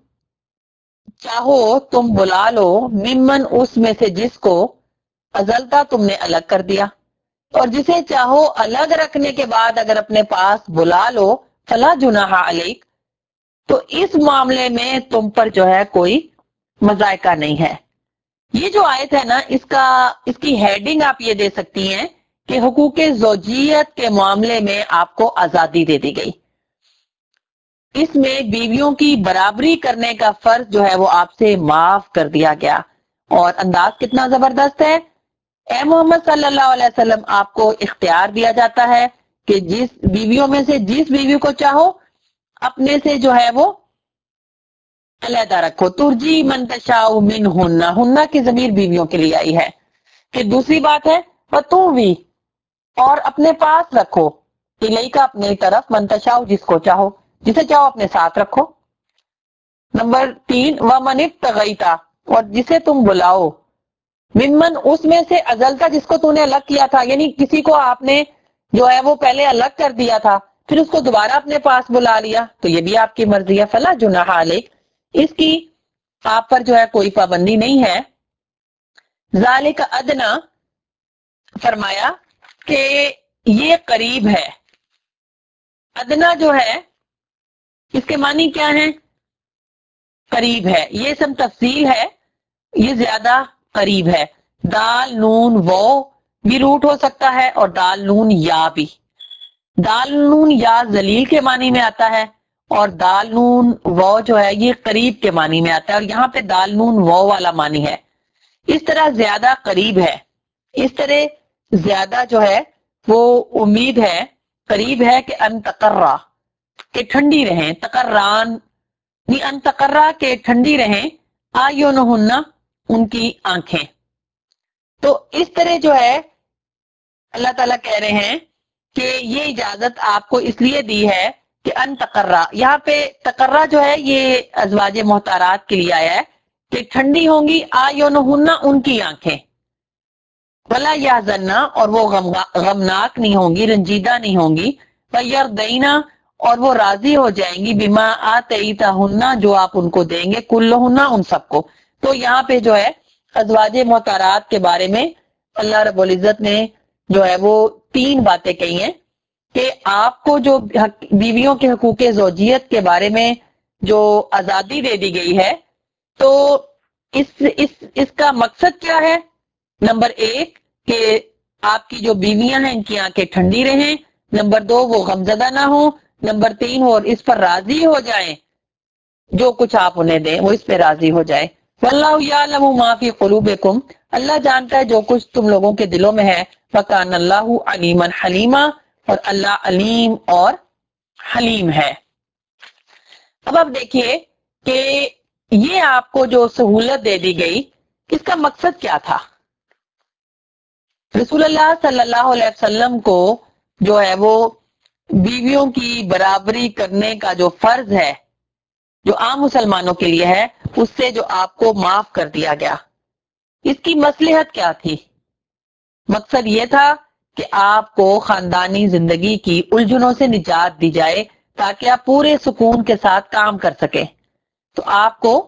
چاہو تم بلا لو، ممن اس میں سے جس کو ازلتا تم نے الگ کر دیا. اور جسے چاہو الگ رکھنے کے بعد اگر اپنے پاس بلا لو، فلا جناح علیک، تو اس معاملے میں تم پر جو ہے کوئی مذائقہ نہیں ہے. یہ جو آیت ہے نا، اس کی ہیڈنگ آپ یہ دے سکتی ہیں کہ حقوق زوجیت کے معاملے میں آپ کو آزادی دے دی گئی. اس میں بیویوں کی برابری کرنے کا فرض جو ہے وہ آپ سے معاف کر دیا گیا. اور انداز کتنا زبردست ہے. اے محمد صلی اللہ علیہ وسلم آپ کو اختیار دیا جاتا ہے کہ جس بیویوں میں سے جس بیوی کو چاہو اپنے سے جو ہے وہ علیحدہ رکھو. ترجی من تشاء منہن، ہنہ کی ضمیر بیویوں کے لیے آئی ہے. پھر دوسری بات ہے وتووی، اور اپنے پاس رکھو، الیکا اپنے طرف، من تشاء جس کو چاہو، جسے چاہو اپنے ساتھ رکھو. نمبر 3 ومن ابتغیت، اور جسے تم بلاؤ، ممن اس میں سے ازلتا جس کو تو نے الگ کیا تھا، یعنی کسی کو آپ نے جو ہے وہ پہلے الگ کر دیا تھا پھر اس کو دوبارہ اپنے پاس بلا لیا، تو یہ بھی آپ کی مرضی ہے. فلا جناح علیک، اس کی آپ پر جو ہے کوئی پابندی نہیں ہے. ذالک ادنا، فرمایا کہ یہ قریب ہے. ادنا جو ہے اس کے معنی کیا ہے؟ قریب ہے. یہ سب تفصیل ہے، یہ زیادہ قریب ہے. دال نون وہ بھی روٹ ہو سکتا ہے، اور دال نون یا بھی. دال نون یا ذلیل کے معنی میں آتا ہے، اور دال نون وہ جو ہے یہ قریب کے معنی میں آتا ہے، اور یہاں پہ دال نون وہ والا معنی ہے. اس طرح زیادہ قریب ہے، اس طرح زیادہ جو ہے وہ امید ہے، قریب ہے کہ ان تقرا، کہ ٹھنڈی رہیں، تقران ان تقرا کے ٹھنڈی رہیں، آیونہن ان کی آنکھیں. تو اس طرح جو ہے اللہ تعالیٰ کہہ رہے ہیں کہ یہ اجازت آپ کو اس لیے دی ہے کہ ان تقرا، یہاں پہ تقرا جو ہے یہ ازواج محتارات کے لیے آیا ہے کہ ٹھنڈی ہوں گی، آیونہن ان کی آنکھیں، ولا یحزننا اور وہ غمناک نہیں ہوں گی، رنجیدہ نہیں ہوں گی، ویرضینا اور وہ راضی ہو جائیں گی، بما آتیتہن جو آپ ان کو دیں گے، کلہن ان سب کو. تو یہاں پہ جو ہے ازواج محتارات کے بارے میں اللہ رب العزت نے جو ہے وہ 3 باتیں کہی ہیں کہ آپ کو جو بیویوں کے حقوق زوجیت کے بارے میں جو آزادی دے دی گئی ہے، تو اس کا مقصد کیا ہے؟ نمبر 1 کہ آپ کی جو بیویاں ہیں ان کی آنکھیں ٹھنڈی رہیں. نمبر 2 وہ غمزدہ نہ ہوں. نمبر 3 وہ اس پر راضی ہو جائیں، جو کچھ آپ انہیں دیں وہ اس پہ راضی ہو جائے. واللہ یعلم ما فی قلوبکم، اللہ جانتا ہے جو کچھ تم لوگوں کے دلوں میں ہے. وکان اللہ علیما حلیما، اور اللہ علیم اور حلیم ہے. اب آپ دیکھیے کہ یہ آپ کو جو سہولت دے دی گئی اس کا مقصد کیا تھا؟ رسول اللہ صلی اللہ علیہ وسلم کو جو ہے وہ بیویوں کی برابری کرنے کا جو فرض ہے جو عام مسلمانوں کے لیے ہے، اس سے جو آپ کو معاف کر دیا گیا. اس کی مصلحت کیا تھی؟ مقصد یہ تھا کہ آپ کو خاندانی زندگی کی الجھنوں سے نجات دی جائے تاکہ آپ پورے سکون کے ساتھ کام کر سکیں. تو آپ کو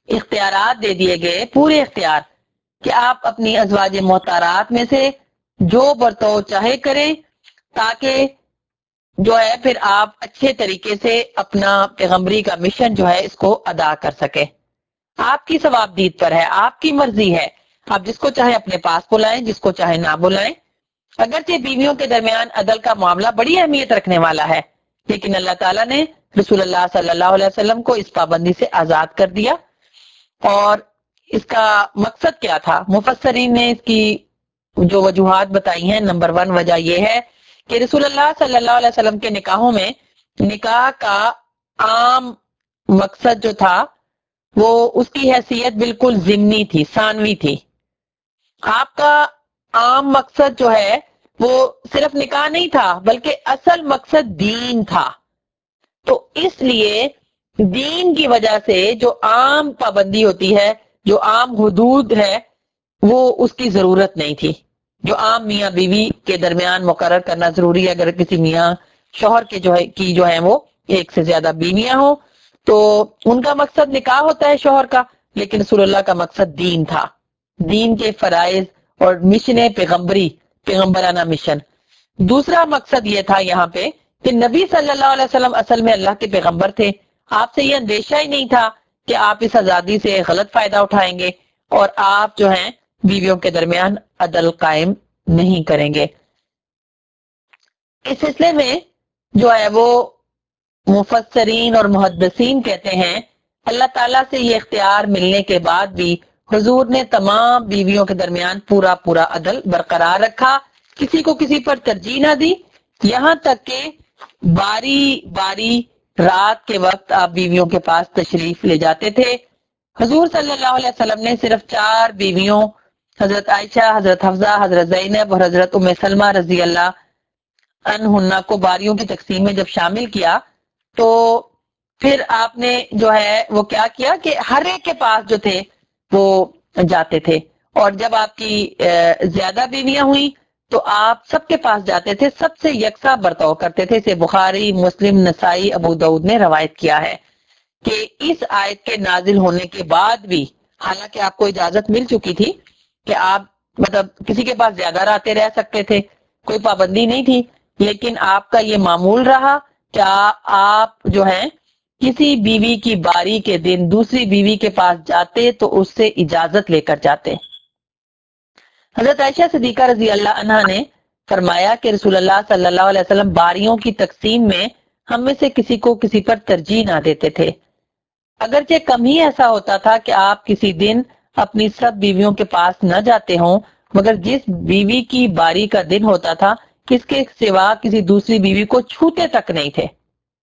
اختیارات دے دیے گئے، پورے اختیار، کہ آپ اپنی ازواج محترمات میں سے جو برتاؤ چاہے کریں، تاکہ جو ہے پھر آپ اچھے طریقے سے اپنا پیغمبری کا مشن جو ہے اس کو ادا کر سکیں۔ آپ کی ثوابدید پر ہے، آپ کی مرضی ہے، آپ جس کو چاہے اپنے پاس بلائیں، جس کو چاہے نہ بلائیں۔ اگرچہ بیویوں کے درمیان عدل کا معاملہ بڑی اہمیت رکھنے والا ہے، لیکن اللہ تعالیٰ نے رسول اللہ صلی اللہ علیہ وسلم کو اس پابندی سے آزاد کر دیا۔ اور اس کا مقصد کیا تھا؟ مفسرین نے اس کی جو وجوہات بتائی ہیں، نمبر 1 وجہ یہ ہے کہ رسول اللہ صلی اللہ علیہ وسلم کے نکاحوں میں نکاح کا عام مقصد جو تھا وہ اس کی حیثیت بالکل ضمنی تھی، ثانوی تھی۔ آپ کا عام مقصد جو ہے وہ صرف نکاح نہیں تھا، بلکہ اصل مقصد دین تھا۔ تو اس لیے دین کی وجہ سے جو عام پابندی ہوتی ہے، جو عام حدود ہے، وہ اس کی ضرورت نہیں تھی، جو عام میاں بیوی کے درمیان مقرر کرنا ضروری ہے۔ اگر کسی میاں شوہر کے جو ہے وہ ایک سے زیادہ بیویاں ہوں تو ان کا مقصد نکاح ہوتا ہے شوہر کا، لیکن رسول اللہ کا مقصد دین تھا، دین کے فرائض اور مشن پیغمبرانہ مشن۔ دوسرا مقصد یہ تھا یہاں پہ کہ نبی صلی اللہ علیہ وسلم اصل میں اللہ کے پیغمبر تھے۔ آپ سے یہ اندیشہ ہی نہیں تھا کہ آپ اس آزادی سے غلط فائدہ اٹھائیں گے اور آپ جو ہیں بیویوں کے درمیان عدل قائم نہیں کریں گے۔ اس سلسلے میں جو ہے وہ مفسرین اور محدثین کہتے ہیں اللہ تعالیٰ سے یہ اختیار ملنے کے بعد بھی حضور نے تمام بیویوں کے درمیان پورا عدل برقرار رکھا، کسی کو کسی پر ترجیح نہ دی، یہاں تک کہ باری باری رات کے وقت آپ بیویوں کے پاس تشریف لے جاتے تھے۔ حضور صلی اللہ علیہ وسلم نے صرف 4 بیویوں، حضرت عائشہ، حضرت حفصہ، حضرت زینب اور حضرت ام سلمہ رضی اللہ عنہن کو باریوں کی تقسیم میں جب شامل کیا تو پھر آپ نے جو ہے وہ کیا کیا کہ ہر ایک کے پاس جو تھے وہ جاتے تھے، اور جب آپ کی زیادہ بیویاں ہوئیں تو آپ سب کے پاس جاتے تھے، سب سے یکساں برتاؤ کرتے تھے۔ اسے بخاری، مسلم، نسائی، ابو داؤد نے روایت کیا ہے کہ اس آیت کے نازل ہونے کے بعد بھی، حالانکہ آپ کو اجازت مل چکی تھی کہ آپ مطلب کسی کے پاس زیادہ راتیں رہ سکتے تھے، کوئی پابندی نہیں تھی، لیکن آپ کا یہ معمول رہا کہ آپ جو ہیں کسی بیوی کی باری کے دن دوسری بیوی کے پاس جاتے تو اس سے اجازت لے کر جاتے۔ حضرت عائشہ صدیقہ رضی اللہ عنہا نے فرمایا کہ رسول اللہ صلی اللہ علیہ وسلم باریوں کی تقسیم میں ہم میں سے کسی کو کسی پر ترجیح نہ دیتے تھے، اگرچہ کم ہی ایسا ہوتا تھا کہ آپ کسی دن اپنی سب بیویوں کے پاس نہ جاتے ہوں، مگر جس بیوی کی باری کا دن ہوتا تھا کس کے سوا کسی دوسری بیوی کو چھوتے تک نہیں تھے۔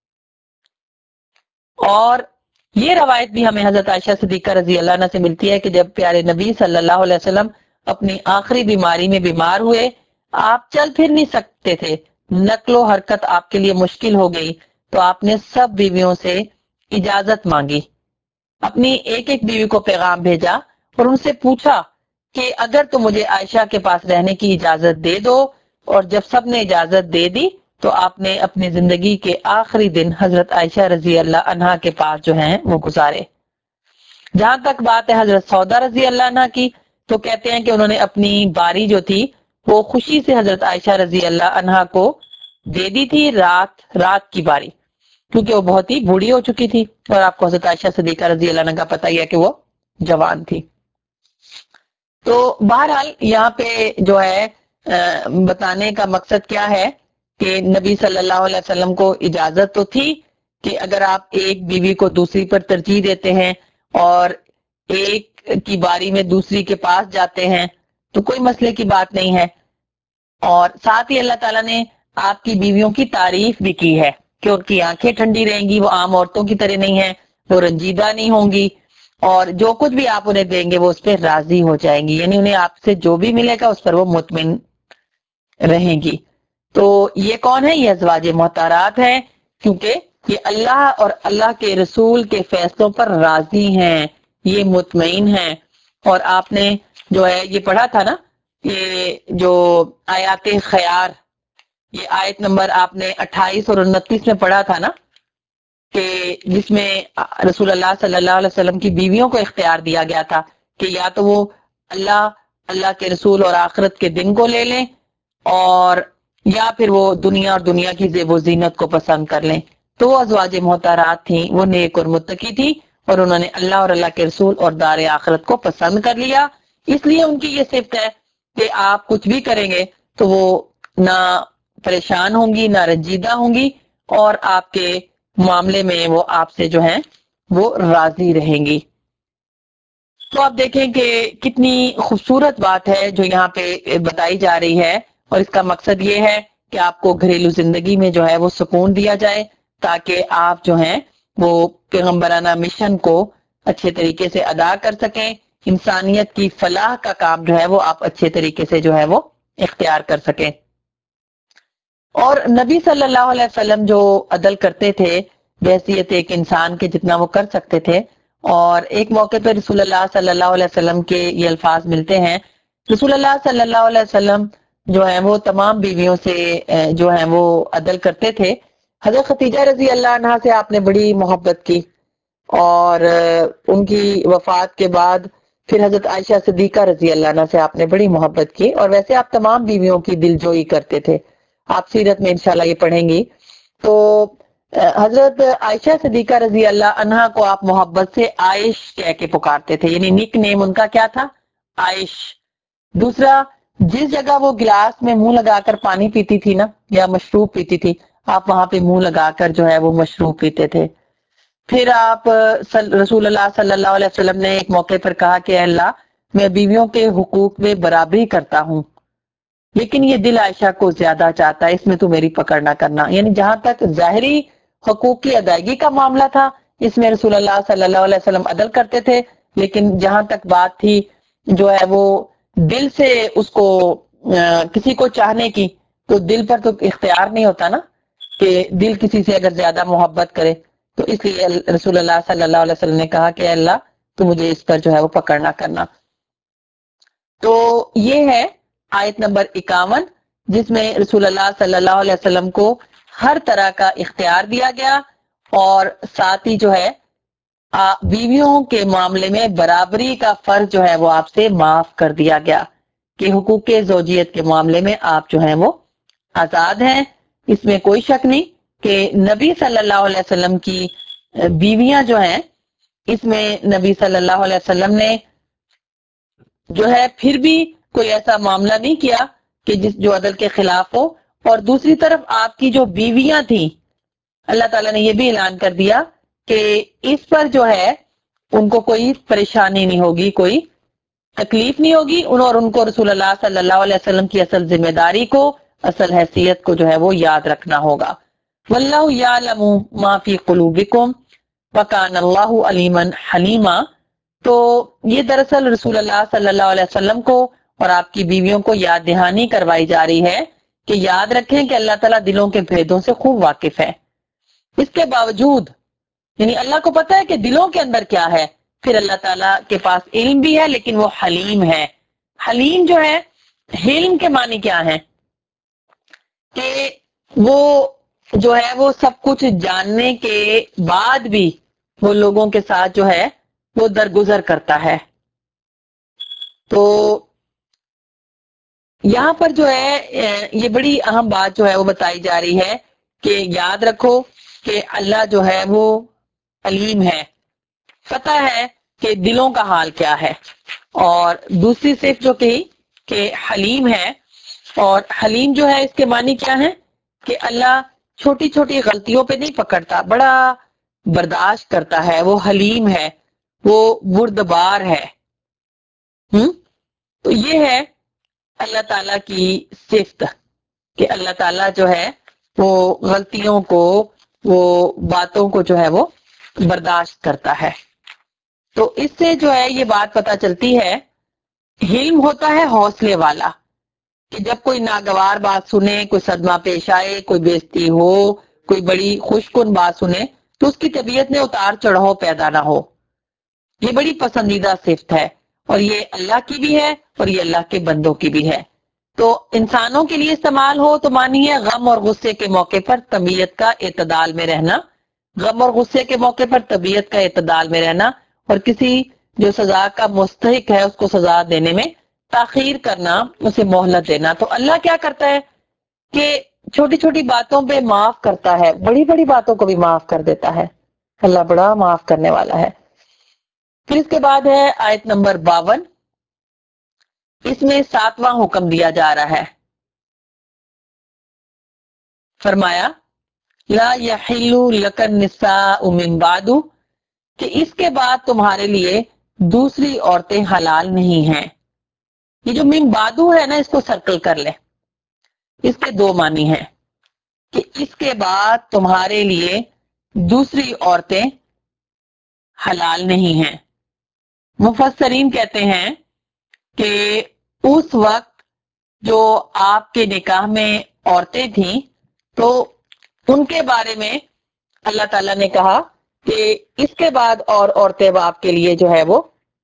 اور یہ روایت بھی ہمیں حضرت عائشہ صدیقہ رضی اللہ عنہ سے ملتی ہے کہ جب پیارے نبی صلی اللہ علیہ وسلم اپنی آخری بیماری میں بیمار ہوئے، آپ چل پھر نہیں سکتے تھے، نقل و حرکت آپ کے لیے مشکل ہو گئی، تو آپ نے سب بیویوں سے اجازت مانگی، اپنی ایک ایک بیوی کو پیغام بھیجا اور ان سے پوچھا کہ اگر تو مجھے عائشہ کے پاس رہنے کی اجازت دے دو، اور جب سب نے اجازت دے دی تو آپ نے اپنی زندگی کے آخری دن حضرت عائشہ رضی اللہ عنہا کے پاس جو ہیں وہ گزارے۔ جہاں تک بات ہے حضرت سودا رضی اللہ عنہا کی، تو کہتے ہیں کہ انہوں نے اپنی باری جو تھی وہ خوشی سے حضرت عائشہ رضی اللہ عنہا کو دے دی تھی، رات کی باری، کیونکہ وہ بہت ہی بوڑھی ہو چکی تھی، اور آپ کو حضرت عائشہ صدیقہ رضی اللہ عنہا کا پتہ ہی ہے کہ وہ جوان تھی۔ تو بہرحال یہاں پہ جو ہے بتانے کا مقصد کیا ہے کہ نبی صلی اللہ علیہ وسلم کو اجازت تو تھی کہ اگر آپ ایک بیوی کو دوسری پر ترجیح دیتے ہیں اور ایک کی باری میں دوسری کے پاس جاتے ہیں تو کوئی مسئلے کی بات نہیں ہے، اور ساتھ ہی اللہ تعالیٰ نے آپ کی بیویوں کی تعریف بھی کی ہے کہ ان کی آنکھیں ٹھنڈی رہیں گی، وہ عام عورتوں کی طرح نہیں ہیں، وہ رنجیدہ نہیں ہوں گی، اور جو کچھ بھی آپ انہیں دیں گے وہ اس پہ راضی ہو جائیں گی، یعنی انہیں آپ سے جو بھی ملے گا اس پر وہ مطمئن رہیں گی۔ تو یہ کون ہے؟ یہ ازواج محترمات ہیں، کیونکہ یہ اللہ اور اللہ کے رسول کے فیصلوں پر راضی ہیں، یہ مطمئن ہیں۔ اور آپ نے جو ہے یہ پڑھا تھا نا، یہ جو آیات خیار، یہ آیت نمبر آپ نے 28 اور 29 میں پڑھا تھا نا، کہ جس میں رسول اللہ صلی اللہ علیہ وسلم کی بیویوں کو اختیار دیا گیا تھا کہ یا تو وہ اللہ کے رسول اور آخرت کے دن کو لے لیں، اور یا پھر وہ دنیا اور دنیا کی زیب و زینت کو پسند کر لیں۔ تو وہ ازواج محترات تھیں، وہ نیک اور متقی تھی، اور انہوں نے اللہ اور اللہ کے رسول اور دار آخرت کو پسند کر لیا۔ اس لیے ان کی یہ صفت ہے کہ آپ کچھ بھی کریں گے تو وہ نہ پریشان ہوں گی، نہ رنجیدہ ہوں گی، اور آپ کے معاملے میں وہ آپ سے جو ہے وہ راضی رہیں گی۔ تو آپ دیکھیں کہ کتنی خوبصورت بات ہے جو یہاں پہ بتائی جا رہی ہے، اور اس کا مقصد یہ ہے کہ آپ کو گھریلو زندگی میں جو ہے وہ سکون دیا جائے، تاکہ آپ جو ہیں وہ پیغمبرانہ مشن کو اچھے طریقے سے ادا کر سکیں، انسانیت کی فلاح کا کام جو ہے وہ آپ اچھے طریقے سے جو ہے وہ اختیار کر سکیں۔ اور نبی صلی اللہ علیہ وسلم جو عدل کرتے تھے بحیثیت ایک انسان کے جتنا وہ کر سکتے تھے، اور ایک موقع پہ رسول اللہ صلی اللہ علیہ وسلم کے یہ الفاظ ملتے ہیں۔ رسول اللہ صلی اللہ علیہ وسلم جو ہے وہ تمام بیویوں سے جو ہے وہ عدل کرتے تھے۔ حضرت خدیجہ رضی اللہ عنہا سے آپ نے بڑی محبت کی، اور ان کی وفات کے بعد پھر حضرت عائشہ صدیقہ رضی اللہ عنہ سے آپ نے بڑی محبت کی، اور ویسے آپ تمام بیویوں کی دلجوئی کرتے تھے، آپ سیرت میں انشاءاللہ یہ پڑھیں گی۔ تو حضرت عائشہ صدیقہ رضی اللہ عنہا کو آپ محبت سے عائش کہہ کے پکارتے تھے، یعنی نک نیم ان کا کیا تھا؟ عائش۔ دوسرا، جس جگہ وہ گلاس میں منہ لگا کر پانی پیتی تھی نا، یا مشروب پیتی تھی، آپ وہاں پہ منہ لگا کر جو ہے وہ مشروب پیتے تھے۔ پھر آپ رسول اللہ صلی اللہ علیہ وسلم نے ایک موقع پر کہا کہ اے اللہ، میں بیویوں کے حقوق میں برابری کرتا ہوں، لیکن یہ دل عائشہ کو زیادہ چاہتا ہے، اس میں تو میری پکڑ نہ کرنا۔ یعنی جہاں تک ظاہری حقوق کی ادائیگی کا معاملہ تھا، اس میں رسول اللہ صلی اللہ علیہ وسلم عدل کرتے تھے، لیکن جہاں تک بات تھی جو ہے وہ دل سے اس کو کسی کو چاہنے کی، تو دل پر تو اختیار نہیں ہوتا نا کہ دل کسی سے اگر زیادہ محبت کرے، تو اس لیے رسول اللہ صلی اللہ علیہ وسلم نے کہا کہ اے اللہ تو مجھے اس پر جو ہے وہ پکڑ نہ کرنا۔ تو یہ ہے آیت نمبر 51، جس میں رسول اللہ صلی اللہ علیہ وسلم کو ہر طرح کا اختیار دیا گیا، اور ساتھ ہی جو ہے بیویوں کے معاملے میں برابری کا فرض جو ہے وہ آپ سے معاف کر دیا گیا، کہ حقوق زوجیت کے معاملے میں آپ جو ہیں وہ آزاد ہیں۔ اس میں کوئی شک نہیں کہ نبی صلی اللہ علیہ وسلم کی بیویاں جو ہیں، اس میں نبی صلی اللہ علیہ وسلم نے جو ہے پھر بھی کوئی ایسا معاملہ نہیں کیا کہ جو عدل کے خلاف ہو۔ اور دوسری طرف آپ کی جو بیویاں تھیں، اللہ تعالیٰ نے یہ بھی اعلان کر دیا کہ اس پر جو ہے ان کو کوئی پریشانی نہیں ہوگی، کوئی تکلیف نہیں ہوگی، اور ان کو رسول اللہ صلی اللہ علیہ وسلم کی اصل ذمہ داری کو، اصل حیثیت کو جو ہے وہ یاد رکھنا ہوگا۔ واللہ یعلم ما فی قلوبکم وکان اللہ علیما حلیما۔ تو یہ دراصل رسول اللہ صلی اللہ علیہ وسلم کو اور آپ کی بیویوں کو یاد دہانی کروائی جا رہی ہے کہ یاد رکھیں کہ اللہ تعالیٰ دلوں کے بھیدوں سے خوب واقف ہے۔ اس کے باوجود یعنی اللہ کو پتا ہے کہ دلوں کے اندر کیا ہے، پھر اللہ تعالیٰ کے پاس علم بھی ہے، لیکن وہ حلیم ہے۔ حلیم جو ہے، حلم کے معنی کیا ہے؟ کہ وہ جو ہے وہ سب کچھ جاننے کے بعد بھی وہ لوگوں کے ساتھ جو ہے وہ درگزر کرتا ہے۔ تو یہاں پر جو ہے یہ بڑی اہم بات جو ہے وہ بتائی جا رہی ہے کہ یاد رکھو کہ اللہ جو ہے وہ علیم ہے، پتہ ہے کہ دلوں کا حال کیا ہے۔ اور دوسری صفت جو کہی کہ حلیم ہے، اور حلیم جو ہے اس کے معنی کیا ہے؟ کہ اللہ چھوٹی چھوٹی غلطیوں پہ نہیں پکڑتا، بڑا برداشت کرتا ہے، وہ حلیم ہے، وہ بردبار ہے۔ تو یہ ہے اللہ تعالیٰ کی صفت کہ اللہ تعالیٰ جو ہے وہ غلطیوں کو، وہ باتوں کو جو ہے وہ برداشت کرتا ہے۔ تو اس سے جو ہے یہ بات پتہ چلتی ہے، حلم ہوتا ہے حوصلے والا، کہ جب کوئی ناگوار بات سنے، کوئی صدمہ پیش آئے، کوئی بےزتی ہو، کوئی بڑی خوش کن بات سنے، تو اس کی طبیعت میں اتار چڑھاؤ پیدا نہ ہو۔ یہ بڑی پسندیدہ صفت ہے، اور یہ اللہ کی بھی ہے اور یہ اللہ کے بندوں کی بھی ہے۔ تو انسانوں کے لیے استعمال ہو تو مانیے غم اور غصے کے موقع پر طبیعت کا اعتدال میں رہنا، غم اور غصے کے موقع پر طبیعت کا اعتدال میں رہنا، اور کسی جو سزا کا مستحق ہے اس کو سزا دینے میں تاخیر کرنا، اسے مہلت دینا۔ تو اللہ کیا کرتا ہے کہ چھوٹی چھوٹی باتوں پہ معاف کرتا ہے، بڑی بڑی باتوں کو بھی معاف کر دیتا ہے۔ اللہ بڑا معاف کرنے والا ہے۔ پھر اس کے بعد ہے آیت نمبر 52، اس میں 7واں حکم دیا جا رہا ہے۔ فرمایا لا یحل لک النساء من بعد، کہ اس کے بعد تمہارے لیے دوسری عورتیں حلال نہیں ہیں۔ یہ جو من بعدو ہے نا، اس کو سرکل کر لے، اس کے دو معنی ہیں کہ اس کے بعد تمہارے لیے دوسری عورتیں حلال نہیں ہیں۔ مفسرین کہتے ہیں کہ اس وقت جو آپ کے نکاح میں عورتیں تھیں تو ان کے بارے میں اللہ تعالیٰ نے کہا کہ اس کے بعد اور عورتیں آپ کے لیے جو ہے وہ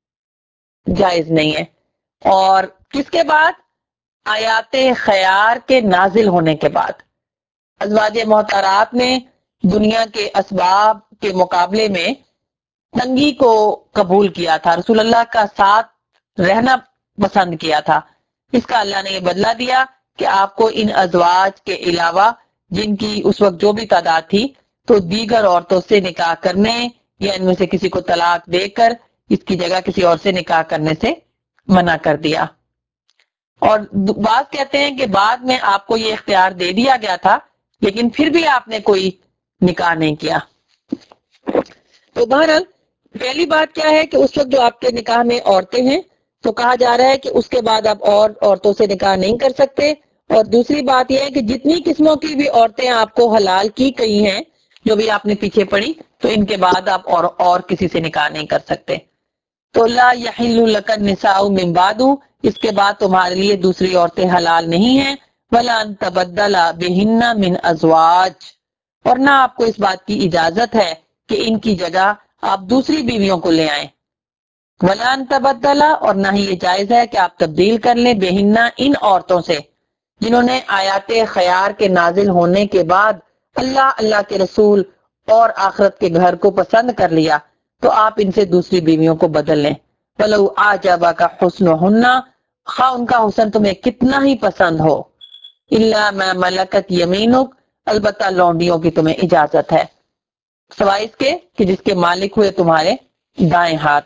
جائز نہیں ہے۔ اور کس کے بعد؟ آیات خیار کے نازل ہونے کے بعد۔ ازواج محترات نے دنیا کے اسباب کے مقابلے میں تنگی کو قبول کیا تھا، رسول اللہ کا ساتھ رہنا پسند کیا تھا۔ اس کا اللہ نے یہ بدلہ دیا کہ آپ کو ان ازواج کے علاوہ، جن کی اس وقت جو بھی تعداد تھی، تو دیگر عورتوں سے نکاح کرنے یا ان میں سے کسی کو طلاق دے کر اس کی جگہ کسی اور سے نکاح کرنے سے منع کر دیا۔ اور بعض کہتے ہیں کہ بعد میں آپ کو یہ اختیار دے دیا گیا تھا، لیکن پھر بھی آپ نے کوئی نکاح نہیں کیا۔ تو بہرحال پہلی بات کیا ہے کہ اس وقت جو آپ کے نکاح میں عورتیں ہیں تو کہا جا رہا ہے کہ اس کے بعد آپ اور عورتوں سے نکاح نہیں کر سکتے۔ اور دوسری بات یہ ہے کہ جتنی قسموں کی بھی عورتیں آپ کو حلال کی گئی ہیں، جو بھی آپ نے پیچھے پڑھی، تو ان کے بعد آپ اور کسی سے نکاح نہیں کر سکتے۔ تو لا یحل لک النساء من بعد، اس کے بعد تمہارے لیے دوسری عورتیں حلال نہیں ہیں۔ ولا ان تبدل بہن من ازواج، اور نہ آپ کو اس بات کی اجازت ہے کہ ان کی جگہ آپ دوسری بیویوں کو لے آئیں۔ ولا ان تبدل، اور نہ ہی یہ جائز ہے کہ آپ تبدیل کر لیں بہن ان عورتوں سے جنہوں نے آیات خیار کے نازل ہونے کے بعد اللہ کے رسول اور آخرت کے گھر کو پسند کر لیا، تو آپ ان سے دوسری بیویوں کو بدل لیں۔ وَلَوْ أَعْجَبَكَ حُسْنُهُنَّ، خواہ ان کا حسن تمہیں کتنا ہی پسند ہو، إِلَّا مَا مَلَكَتْ يَمِينُكَ، البتہ لونڈیوں کی تمہیں اجازت ہے، سوائے اس کے کہ جس کے مالک ہوئے تمہارے دائیں ہاتھ۔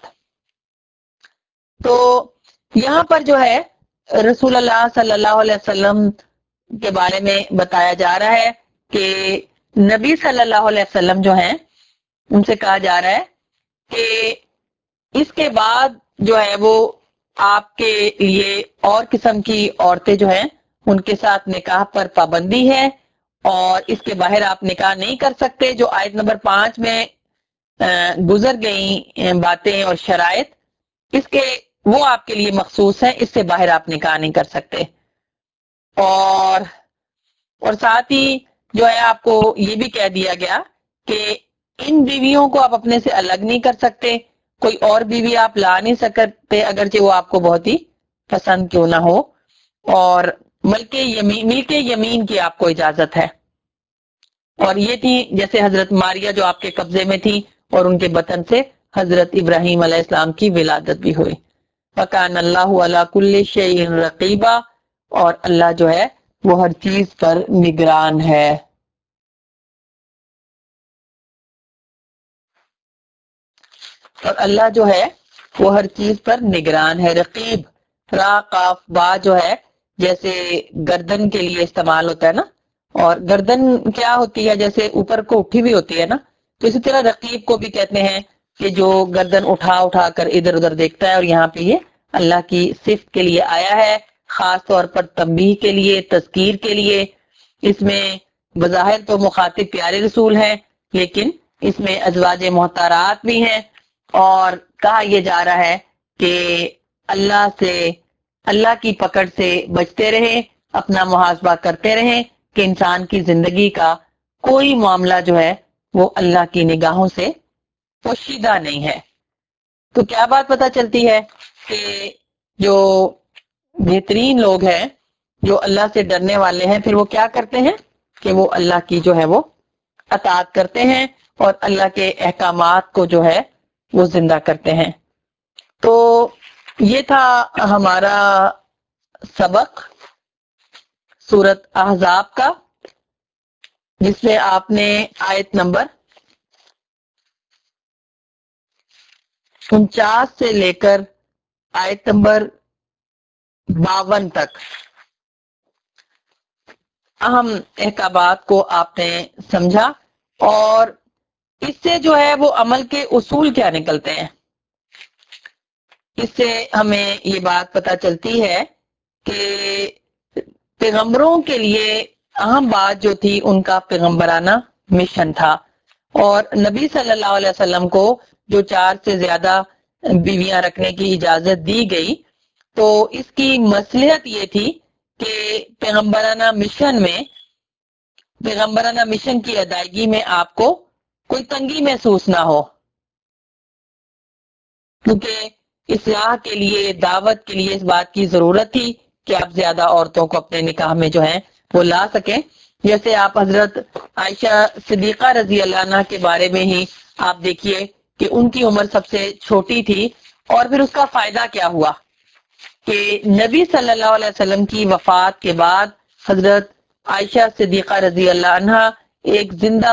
تو یہاں پر جو ہے رسول اللہ صلی اللہ علیہ وسلم کے بارے میں بتایا جا رہا ہے کہ نبی صلی اللہ علیہ وسلم جو ہیں ان سے کہا جا رہا ہے کہ اس کے بعد جو ہے وہ آپ کے لیے اور قسم کی عورتیں جو ہیں ان کے ساتھ نکاح پر پابندی ہے، اور اس کے باہر آپ نکاح نہیں کر سکتے۔ جو آیت نمبر 5 میں گزر گئی باتیں اور شرائط، اس کے وہ آپ کے لیے مخصوص ہے، اس سے باہر آپ نکاح نہیں کر سکتے۔ اور ساتھ ہی جو ہے آپ کو یہ بھی کہہ دیا گیا کہ ان بیویوں کو آپ اپنے سے الگ نہیں کر سکتے، کوئی اور بیوی آپ لا نہیں سکتے اگرچہ وہ آپ کو بہت ہی پسند کیوں نہ ہو، اور ملک یمین کی آپ کو اجازت ہے۔ اور یہ تھی جیسے حضرت ماریہ جو آپ کے قبضے میں تھی، اور ان کے بطن سے حضرت ابراہیم علیہ السلام کی ولادت بھی ہوئی۔ وَكَانَ اللَّهُ عَلَى كُلِّ شَيْءٍ رَقِيبًا، اور اللہ جو ہے وہ ہر چیز پر نگران ہے۔ اور اللہ جو ہے وہ ہر چیز پر نگران ہے۔ رقیب، را قاف با جو ہے جیسے گردن کے لیے استعمال ہوتا ہے نا، اور گردن کیا ہوتی ہے جیسے اوپر کو اٹھی بھی ہوتی ہے نا، تو اسی طرح رقیب کو بھی کہتے ہیں کہ جو گردن اٹھا کر ادھر ادھر دیکھتا ہے، اور یہاں پہ یہ اللہ کی صفت کے لیے آیا ہے، خاص طور پر تنبیہ کے لیے، تذکیر کے لیے۔ اس میں بظاہر تو مخاطب پیارے رسول ہیں، لیکن اس میں ازواج محترات بھی ہیں، اور کہا یہ جا رہا ہے کہ اللہ کی پکڑ سے بچتے رہیں، اپنا محاسبہ کرتے رہیں کہ انسان کی زندگی کا کوئی معاملہ جو ہے وہ اللہ کی نگاہوں سے پوشیدہ نہیں ہے۔ تو کیا بات پتہ چلتی ہے کہ جو بہترین لوگ ہیں، جو اللہ سے ڈرنے والے ہیں، پھر وہ کیا کرتے ہیں کہ وہ اللہ کی جو ہے وہ اطاعت کرتے ہیں، اور اللہ کے احکامات کو جو ہے وہ زندہ کرتے ہیں. تو یہ تھا ہمارا سبق سورت احزاب کا، جس میں آپ نے آیت نمبر 49 سے لے کر آیت نمبر 52 تک اہم احکامات کو آپ نے سمجھا، اور اس سے جو ہے وہ عمل کے اصول کیا نکلتے ہیں. اس سے ہمیں یہ بات پتہ چلتی ہے کہ پیغمبروں کے لیے اہم بات جو تھی ان کا پیغمبرانہ مشن تھا، اور نبی صلی اللہ علیہ وسلم کو جو 4 سے زیادہ بیویاں رکھنے کی اجازت دی گئی، تو اس کی مصلحت یہ تھی کہ پیغمبرانہ مشن کی ادائیگی میں آپ کو کوئی تنگی محسوس نہ ہو، کیونکہ اصلاح کے لیے، دعوت کے لیے اس بات کی ضرورت تھی کہ آپ زیادہ عورتوں کو اپنے نکاح میں جو ہے وہ لا سکیں. جیسے آپ حضرت عائشہ صدیقہ رضی اللہ عنہ کے بارے میں ہی آپ دیکھیے کہ ان کی عمر سب سے چھوٹی تھی، اور پھر اس کا فائدہ کیا ہوا کہ نبی صلی اللہ علیہ وسلم کی وفات کے بعد حضرت عائشہ صدیقہ رضی اللہ عنہ ایک زندہ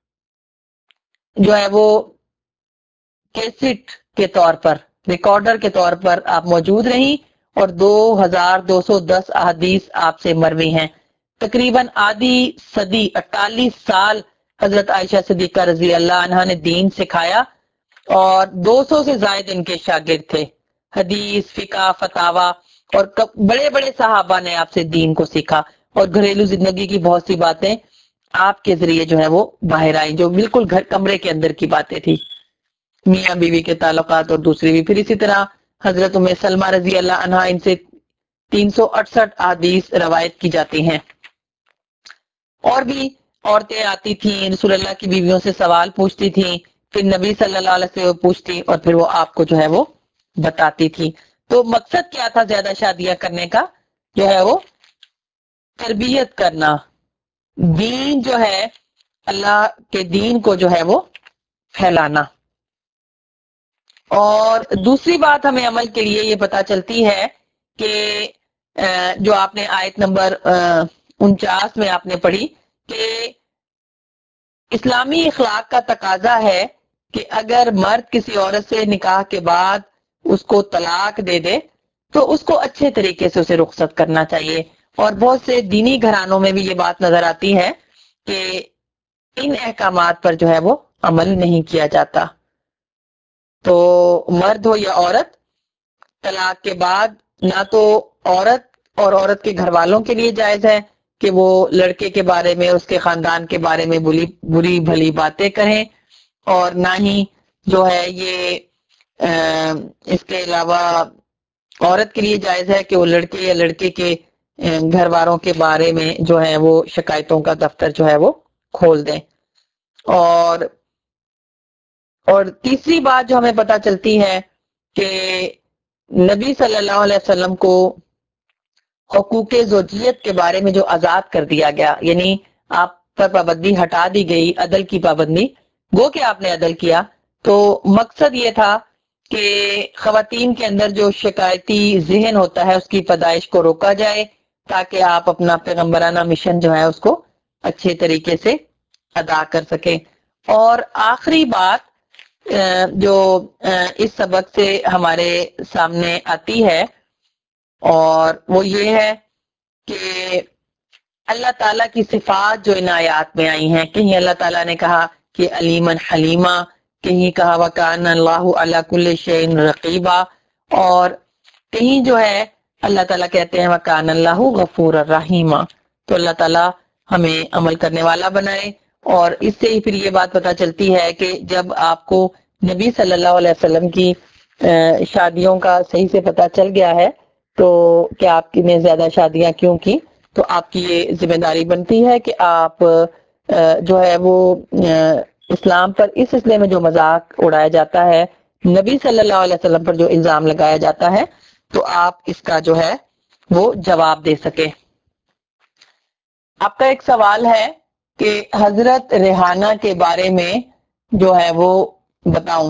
جو ہے وہ کیسٹ کے طور پر، ریکارڈر کے طور پر آپ موجود رہیں، اور 2210 احادیث آپ سے مروی ہیں. تقریباً آدھی صدی، 48 سال حضرت عائشہ صدیقہ رضی اللہ عنہ نے دین سکھایا، اور 200 سے زائد ان کے شاگرد تھے. حدیث، فقہ، فتاوی، اور بڑے بڑے صحابہ نے آپ سے دین کو سیکھا، اور گھریلو زندگی کی بہت سی باتیں آپ کے ذریعے جو ہے وہ باہر آئیں، جو بالکل گھر کمرے کے اندر کی باتیں تھی، میاں بیوی کے تعلقات اور دوسری بھی. پھر اسی طرح حضرت ام سلمہ رضی اللہ عنہا، ان سے 368 احادیث روایت کی جاتی ہیں. اور بھی عورتیں آتی تھیں، رسول اللہ کی بیویوں سے سوال پوچھتی تھیں، پھر نبی صلی اللہ علیہ وسلم سے پوچھتی، اور پھر وہ آپ کو جو ہے وہ بتاتی تھی. تو مقصد کیا تھا زیادہ شادیاں کرنے کا؟ جو ہے وہ تربیت کرنا، دین جو ہے اللہ کے دین کو جو ہے وہ پھیلانا. اور دوسری بات ہمیں عمل کے لیے یہ پتہ چلتی ہے کہ جو آپ نے آیت نمبر 49 میں آپ نے پڑھی کہ اسلامی اخلاق کا تقاضا ہے کہ اگر مرد کسی عورت سے نکاح کے بعد اس کو طلاق دے دے تو اس کو اچھے طریقے سے اسے رخصت کرنا چاہیے. اور بہت سے دینی گھرانوں میں بھی یہ بات نظر آتی ہے کہ ان احکامات پر جو ہے وہ عمل نہیں کیا جاتا. تو مرد ہو یا عورت، طلاق کے بعد نہ تو عورت اور عورت کے گھر والوں کے لیے جائز ہے کہ وہ لڑکے کے بارے میں، اس کے خاندان کے بارے میں بری بھلی باتیں کہیں، اور نہ ہی جو ہے یہ اس کے علاوہ عورت کے لیے جائز ہے کہ وہ لڑکے یا لڑکے کے گھر والوں کے بارے میں جو ہے وہ شکایتوں کا دفتر جو ہے وہ کھول دیں. اور تیسری بات جو ہمیں پتہ چلتی ہے کہ نبی صلی اللہ علیہ وسلم کو حقوق زوجیت کے بارے میں جو آزاد کر دیا گیا، یعنی آپ پر پابندی ہٹا دی گئی، عدل کی پابندی، وہ کہ آپ نے عدل کیا، تو مقصد یہ تھا کہ خواتین کے اندر جو شکایتی ذہن ہوتا ہے اس کی پیدائش کو روکا جائے، تاکہ آپ اپنا پیغمبرانہ مشن جو ہے اس کو اچھے طریقے سے ادا کر سکیں. اور آخری بات جو اس سبق سے ہمارے سامنے آتی ہے، اور وہ یہ ہے کہ اللہ تعالیٰ کی صفات جو ان آیات میں آئی ہیں، کہیں اللہ تعالیٰ نے کہا کہ علیمن حلیمہ، کہیں کہا وَكَانَ اللَّهُ عَلَى كُلِّ شَيْءٍ رَقِيبًا، اور کہیں جو ہے اللہ تعالیٰ کہتے ہیں وَكَانَ اللَّهُ غَفُورًا رَحِيمًا. تو اللہ تعالیٰ ہمیں عمل کرنے والا بنائے. اور اس سے ہی پھر یہ بات پتہ چلتی ہے کہ جب آپ کو نبی صلی اللہ علیہ وسلم کی شادیوں کا صحیح سے پتہ چل گیا ہے تو کہ آپ کی نے زیادہ شادیاں کیوں کی، تو آپ کی یہ ذمہ داری بنتی ہے کہ آپ جو ہے وہ اسلام پر اس سلسلے میں جو مذاق اڑایا جاتا ہے، نبی صلی اللہ علیہ وسلم پر جو الزام لگایا جاتا ہے، تو آپ اس کا جو ہے وہ جواب دے سکے. آپ کا ایک سوال ہے کہ حضرت ریحانہ کے بارے میں جو ہے وہ بتاؤں۔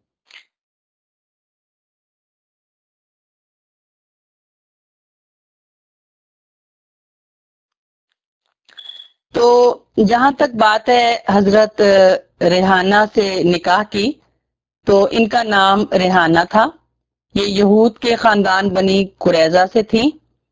تو جہاں تک بات ہے حضرت ریحانہ سے نکاح کی، تو ان کا نام ریحانہ تھا، یہ یہود کے خاندان بنی قریظہ سے تھی۔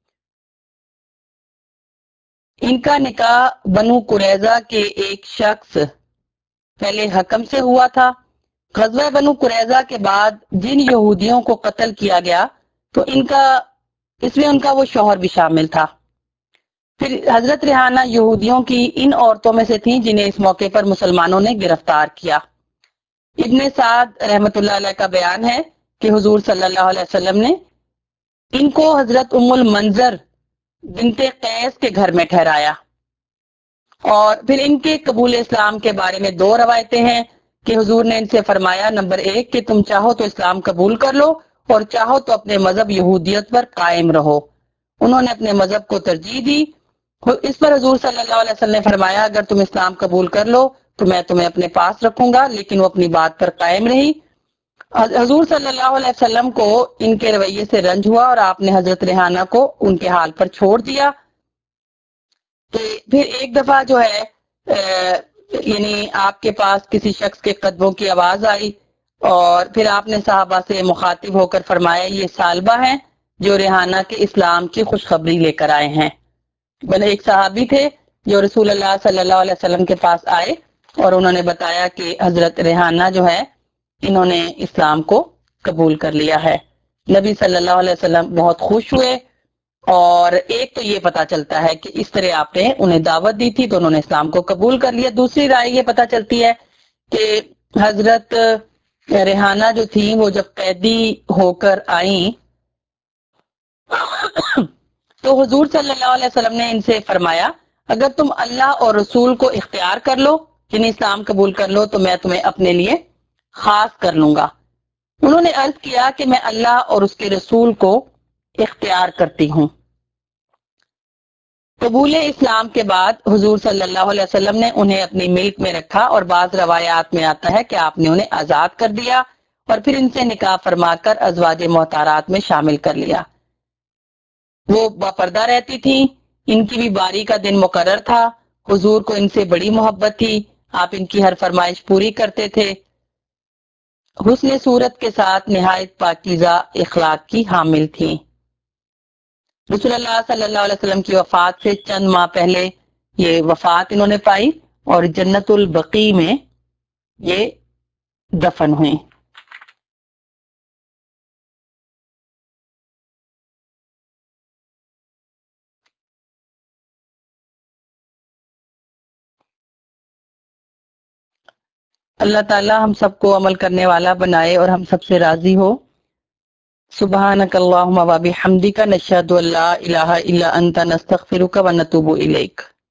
ان کا نکاح بنو قریظہ کے ایک شخص پہلے حکم سے ہوا تھا۔ غزوہ بنو قریظہ کے بعد جن یہودیوں کو قتل کیا گیا تو اس میں ان کا وہ شوہر بھی شامل تھا۔ پھر حضرت ریحانہ یہودیوں کی ان عورتوں میں سے تھیں جنہیں اس موقع پر مسلمانوں نے گرفتار کیا۔ ابن سعد رحمۃ اللہ علیہ کا بیان ہے کہ حضور صلی اللہ علیہ وسلم نے ان کو حضرت ام المنظر بنت قیس کے گھر میں ٹھہرایا، اور پھر ان کے قبول اسلام کے بارے میں دو روایتیں ہیں کہ حضور نے ان سے فرمایا، نمبر 1 کہ تم چاہو تو اسلام قبول کر لو اور چاہو تو اپنے مذہب یہودیت پر قائم رہو۔ انہوں نے اپنے مذہب کو ترجیح دی۔ اس پر حضور صلی اللہ علیہ وسلم نے فرمایا، اگر تم اسلام قبول کر لو تو میں تمہیں اپنے پاس رکھوں گا، لیکن وہ اپنی بات پر قائم رہی۔ حضور صلی اللہ علیہ وسلم کو ان کے رویے سے رنج ہوا اور آپ نے حضرت ریحانہ کو ان کے حال پر چھوڑ دیا۔ کہ پھر ایک دفعہ جو ہے یعنی آپ کے پاس کسی شخص کے قدموں کی آواز آئی، اور پھر آپ نے صحابہ سے مخاطب ہو کر فرمایا، یہ سالبہ ہیں جو ریحانہ کے اسلام کی خوشخبری لے کر آئے ہیں۔ بلے ایک صحابی تھے جو رسول اللہ صلی اللہ علیہ وسلم کے پاس آئے اور انہوں نے بتایا کہ حضرت ریحانہ جو ہے انہوں نے اسلام کو قبول کر لیا ہے۔ نبی صلی اللہ علیہ وسلم بہت خوش ہوئے، اور ایک تو یہ پتا چلتا ہے کہ اس طرح آپ نے انہیں دعوت دی تھی تو انہوں نے اسلام کو قبول کر لیا۔ دوسری رائے یہ پتا چلتی ہے کہ حضرت ریحانہ جو تھی وہ جب قیدی ہو کر آئیں تو حضور صلی اللہ علیہ وسلم نے ان سے فرمایا، اگر تم اللہ اور رسول کو اختیار کر لو، یعنی اسلام قبول کر لو، تو میں تمہیں اپنے لیے خاص کر لوں گا۔ انہوں نے عرض کیا کہ میں اللہ اور اس کے رسول کو اختیار کرتی ہوں۔ قبول اسلام کے بعد حضور صلی اللہ علیہ وسلم نے انہیں اپنی ملک میں رکھا، اور بعض روایات میں آتا ہے کہ آپ نے انہیں آزاد کر دیا اور پھر ان سے نکاح فرما کر ازواج محترمات میں شامل کر لیا۔ وہ باپردہ رہتی تھیں، ان کی بھی باری کا دن مقرر تھا، حضور کو ان سے بڑی محبت تھی، آپ ان کی ہر فرمائش پوری کرتے تھے، حسن صورت کے ساتھ نہایت پاکیزہ اخلاق کی حامل تھیں۔ رسول اللہ صلی اللہ علیہ وسلم کی وفات سے چند ماہ پہلے یہ وفات انہوں نے پائی اور جنت البقیع میں یہ دفن ہوئیں۔ اللہ تعالی ہم سب کو عمل کرنے والا بنائے اور ہم سب سے راضی ہو۔ سبحانک اللہم و بحمدک، نشہد ان لا الہ الا انت، نستغفرک و نتوب الیک۔